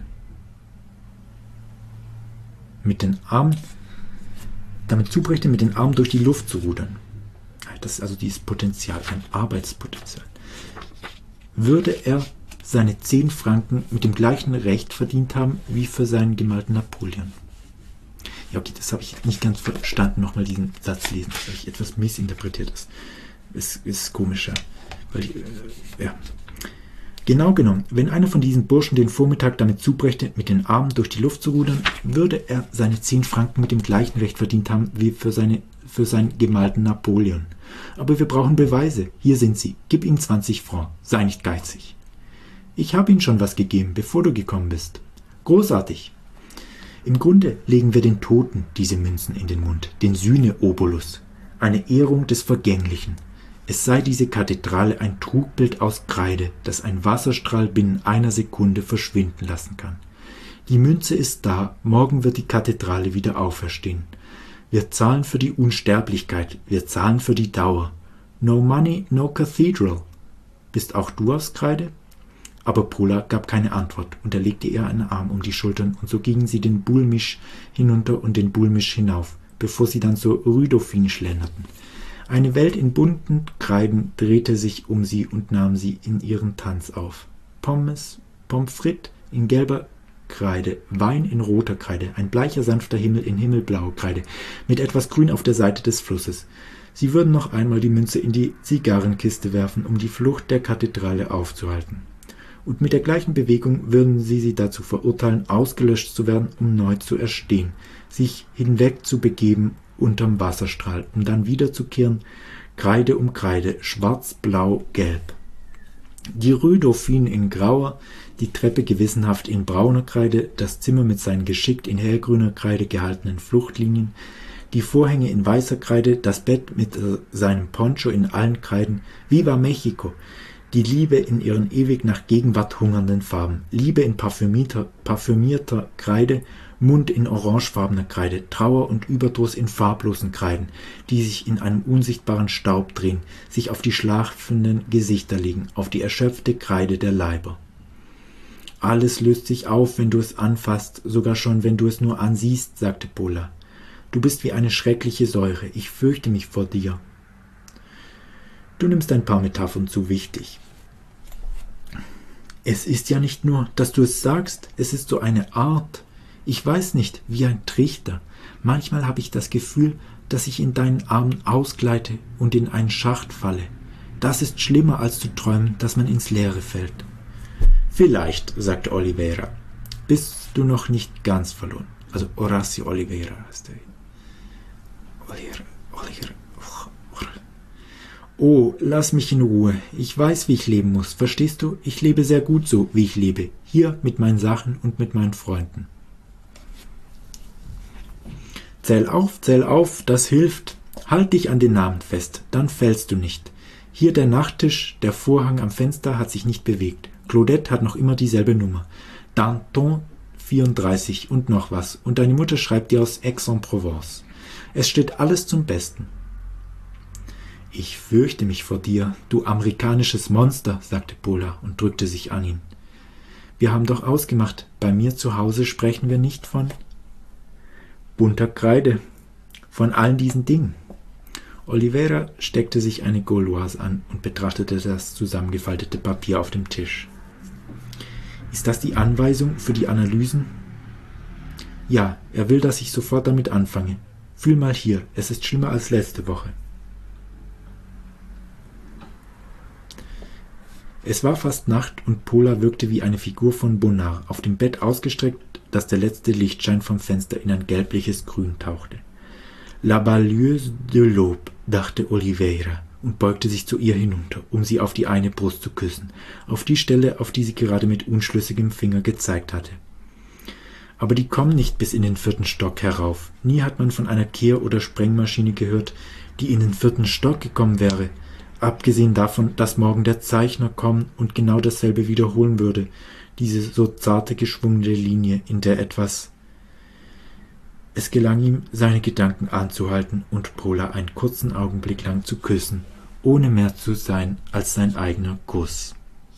Mit den Armen, damit zubrächte, mit den Armen durch die Luft zu rudern. Das ist also dieses Potenzial, ein Arbeitspotenzial. Würde er seine zehn Franken mit dem gleichen Recht verdient haben, wie für seinen gemalten Napoleon. Ja, okay, das habe ich nicht ganz verstanden, nochmal diesen Satz lesen. Das habe ich etwas missinterpretiert. Das ist, ist komisch, ja. Weil, äh, ja. Genau genommen, wenn einer von diesen Burschen den Vormittag damit zubrächte, mit den Armen durch die Luft zu rudern, würde er seine zehn Franken mit dem gleichen Recht verdient haben, wie für seine für seinen gemalten Napoleon. Aber wir brauchen Beweise. Hier sind sie. Gib ihm zwanzig Francs. Sei nicht geizig. Ich habe ihm schon was gegeben, bevor du gekommen bist. Großartig. Im Grunde legen wir den Toten diese Münzen in den Mund, den Sühne-Obolus, eine Ehrung des Vergänglichen. Es sei diese Kathedrale ein Trugbild aus Kreide, das ein Wasserstrahl binnen einer Sekunde verschwinden lassen kann. Die Münze ist da, morgen wird die Kathedrale wieder auferstehen. Wir zahlen für die Unsterblichkeit, wir zahlen für die Dauer. No money, no cathedral. Bist auch du aus Kreide? Aber Pola gab keine Antwort, und er legte ihr einen Arm um die Schultern, und so gingen sie den Boulmiche hinunter und den Boulmiche hinauf, bevor sie dann zur Rue Dauphine schlenderten. Eine Welt in bunten Kreiden drehte sich um sie und nahm sie in ihren Tanz auf. Pommes, Pommes frites in gelber Kreide, Wein in roter Kreide, ein bleicher, sanfter Himmel in himmelblauer Kreide, mit etwas Grün auf der Seite des Flusses. Sie würden noch einmal die Münze in die Zigarrenkiste werfen, um die Flucht der Kathedrale aufzuhalten. Und mit der gleichen Bewegung würden sie sie dazu verurteilen, ausgelöscht zu werden, um neu zu erstehen, sich hinweg zu begeben unterm Wasserstrahl, um dann wiederzukehren, Kreide um Kreide, schwarz, blau, gelb. Die Rue Dauphine in grauer, die Treppe gewissenhaft in brauner Kreide, das Zimmer mit seinen geschickt in hellgrüner Kreide gehaltenen Fluchtlinien, die Vorhänge in weißer Kreide, das Bett mit äh, seinem Poncho in allen Kreiden, Viva Mexico! Die Liebe in ihren ewig nach Gegenwart hungernden Farben, Liebe in parfümierter, parfümierter Kreide, Mund in orangefarbener Kreide, Trauer und Überdruss in farblosen Kreiden, die sich in einem unsichtbaren Staub drehen, sich auf die schlafenden Gesichter legen, auf die erschöpfte Kreide der Leiber. Alles löst sich auf, wenn du es anfasst, sogar schon, wenn du es nur ansiehst, sagte Pola. Du bist wie eine schreckliche Säure, ich fürchte mich vor dir. Du nimmst ein paar Metaphern zu wichtig. Es ist ja nicht nur, dass du es sagst, es ist so eine Art. Ich weiß nicht, wie ein Trichter. Manchmal habe ich das Gefühl, dass ich in deinen Armen ausgleite und in einen Schacht falle. Das ist schlimmer, als zu träumen, dass man ins Leere fällt. Vielleicht, sagte Oliveira, bist du noch nicht ganz verloren. Also Horacio Oliveira heißt er. Oliveira, Oliveira. Oh, lass mich in Ruhe. Ich weiß, wie ich leben muss. Verstehst du? Ich lebe sehr gut so, wie ich lebe. Hier mit meinen Sachen und mit meinen Freunden. Zähl auf, zähl auf, das hilft. Halt dich an den Namen fest, dann fällst du nicht. Hier der Nachttisch, der Vorhang am Fenster hat sich nicht bewegt. Claudette hat noch immer dieselbe Nummer. Danton vierunddreißig und noch was. Und deine Mutter schreibt dir aus Aix-en-Provence. Es steht alles zum Besten. Ich fürchte mich vor dir, du amerikanisches Monster, sagte Pola und drückte sich an ihn. Wir haben doch ausgemacht, bei mir zu Hause sprechen wir nicht von bunter Kreide, von allen diesen Dingen. Oliveira steckte sich eine Gauloise an und betrachtete das zusammengefaltete Papier auf dem Tisch. Ist das die Anweisung für die Analysen? Ja, er will, dass ich sofort damit anfange. Fühl mal hier, es ist schlimmer als letzte Woche. Es war fast Nacht und Pola wirkte wie eine Figur von Bonnard, auf dem Bett ausgestreckt, dass der letzte Lichtschein vom Fenster in ein gelbliches Grün tauchte. La Balieuse de l'Aube, dachte Oliveira und beugte sich zu ihr hinunter, um sie auf die eine Brust zu küssen, auf die Stelle, auf die sie gerade mit unschlüssigem Finger gezeigt hatte. Aber die kommen nicht bis in den vierten Stock herauf. Nie hat man von einer Kehr- oder Sprengmaschine gehört, die in den vierten Stock gekommen wäre, abgesehen davon, dass morgen der Zeichner kommen und genau dasselbe wiederholen würde, diese so zarte geschwungene Linie, in der etwas... Es gelang ihm, seine Gedanken anzuhalten und Pola einen kurzen Augenblick lang zu küssen, ohne mehr zu sein als sein eigener Kuss.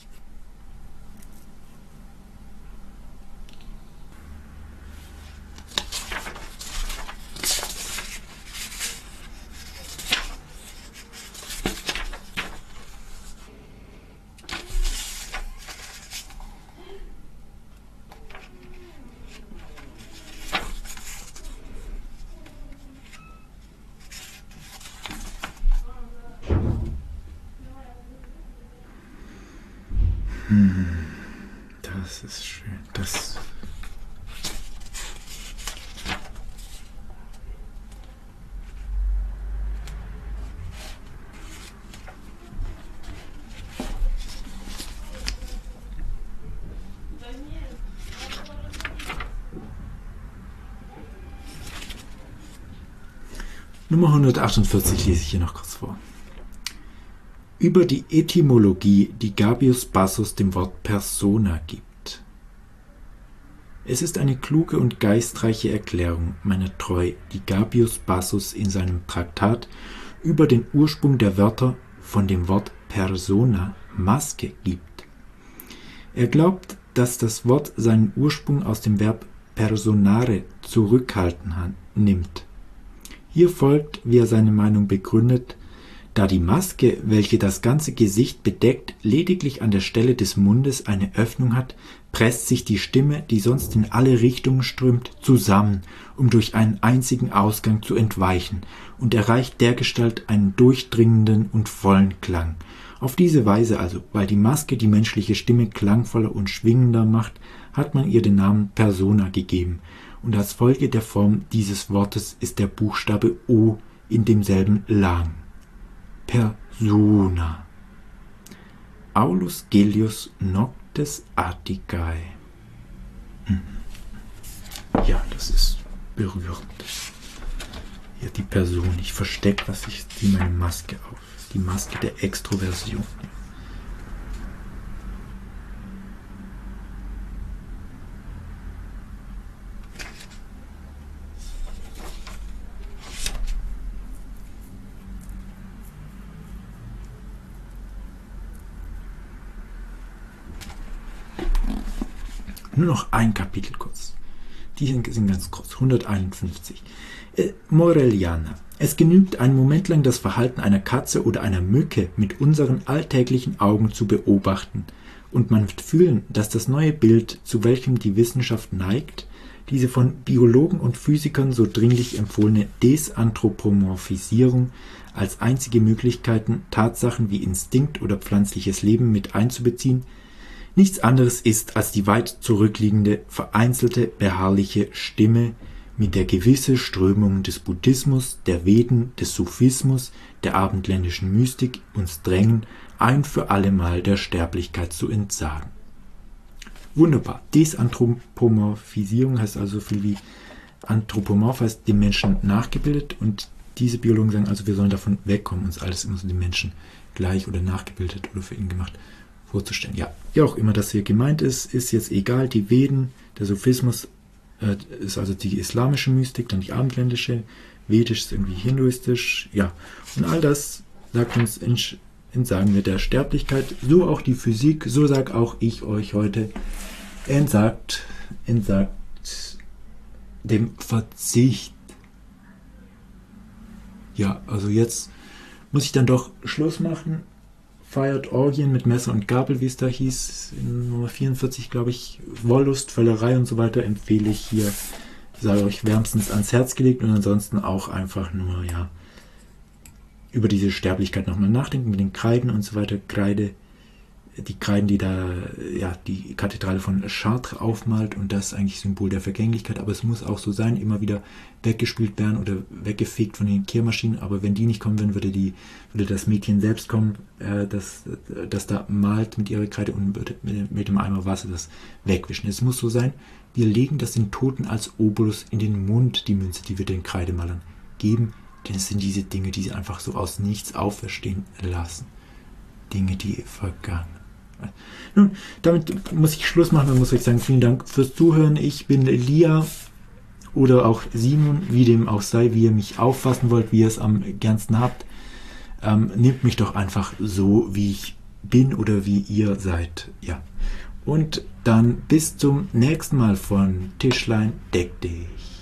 Hm, das ist schön. Das. Nummer hundertachtundvierzig lese ich hier noch kurz vor. Über die Etymologie, die Gabius Bassus dem Wort Persona gibt. Es ist eine kluge und geistreiche Erklärung meiner Treu, die Gabius Bassus in seinem Traktat über den Ursprung der Wörter von dem Wort Persona, Maske, gibt. Er glaubt, dass das Wort seinen Ursprung aus dem Verb personare, zurückhalten, nimmt. Hier folgt, wie er seine Meinung begründet, da die Maske, welche das ganze Gesicht bedeckt, lediglich an der Stelle des Mundes eine Öffnung hat, presst sich die Stimme, die sonst in alle Richtungen strömt, zusammen, um durch einen einzigen Ausgang zu entweichen, und erreicht dergestalt einen durchdringenden und vollen Klang. Auf diese Weise also, weil die Maske die menschliche Stimme klangvoller und schwingender macht, hat man ihr den Namen Persona gegeben, und als Folge der Form dieses Wortes ist der Buchstabe O in demselben lang. Persona. Aulus Gellius Noctes Atticae. Hm. Ja, das ist berührend. Hier die Person. Ich verstecke, was ich ziehe meine Maske auf. Die Maske der Extroversion. Nur noch ein Kapitel kurz. Die sind ganz kurz. hunderteinundfünfzig. Äh, Morelliana. Es genügt, einen Moment lang das Verhalten einer Katze oder einer Mücke mit unseren alltäglichen Augen zu beobachten, und man wird fühlen, dass das neue Bild, zu welchem die Wissenschaft neigt, diese von Biologen und Physikern so dringlich empfohlene Desanthropomorphisierung als einzige Möglichkeiten, Tatsachen wie Instinkt oder pflanzliches Leben mit einzubeziehen, nichts anderes ist als die weit zurückliegende, vereinzelte, beharrliche Stimme, mit der gewisse Strömungen des Buddhismus, der Veden, des Sufismus, der abendländischen Mystik uns drängen, ein für allemal der Sterblichkeit zu entsagen. Wunderbar. Desanthropomorphisierung heißt also so viel wie anthropomorph, heißt dem Menschen nachgebildet, und diese Biologen sagen also, wir sollen davon wegkommen, uns alles immer so dem Menschen gleich oder nachgebildet oder für ihn gemacht vorzustellen. Ja, wie auch immer das hier gemeint ist, ist jetzt egal. Die Veden, der Sufismus äh, ist also die islamische Mystik, dann die abendländische, vedisch ist irgendwie hinduistisch, ja. Und all das sagt uns, entsagen wir der Sterblichkeit, so auch die Physik, so sag auch ich euch heute, entsagt, entsagt dem Verzicht. Ja, also jetzt muss ich dann doch Schluss machen. Feiert Orgien mit Messer und Gabel, wie es da hieß, in Nummer vierundvierzig, glaube ich, Wollust, Völlerei und so weiter, empfehle ich hier, sage euch wärmstens ans Herz gelegt, und ansonsten auch einfach nur, ja, über diese Sterblichkeit nochmal nachdenken, mit den Kreiden und so weiter. Kreide, die Kreiden, die da, ja, die Kathedrale von Chartres aufmalt, und das ist eigentlich Symbol der Vergänglichkeit, aber es muss auch so sein, immer wieder weggespült werden oder weggefegt von den Kehrmaschinen, aber wenn die nicht kommen würden, würde, die, würde das Mädchen selbst kommen, äh, das, das da malt mit ihrer Kreide, und würde mit, mit dem Eimer Wasser das wegwischen. Es muss so sein, wir legen das den Toten als Obolus in den Mund, die Münze, die wir den Kreidemalern geben, denn es sind diese Dinge, die sie einfach so aus nichts auferstehen lassen. Dinge, die vergangen. Nun, damit muss ich Schluss machen. Dann muss ich sagen, vielen Dank fürs Zuhören. Ich bin Lia oder auch Simon, wie dem auch sei, wie ihr mich auffassen wollt, wie ihr es am gernsten habt. Ähm, nehmt mich doch einfach so, wie ich bin oder wie ihr seid. Ja. Und dann bis zum nächsten Mal von Tischlein deck dich.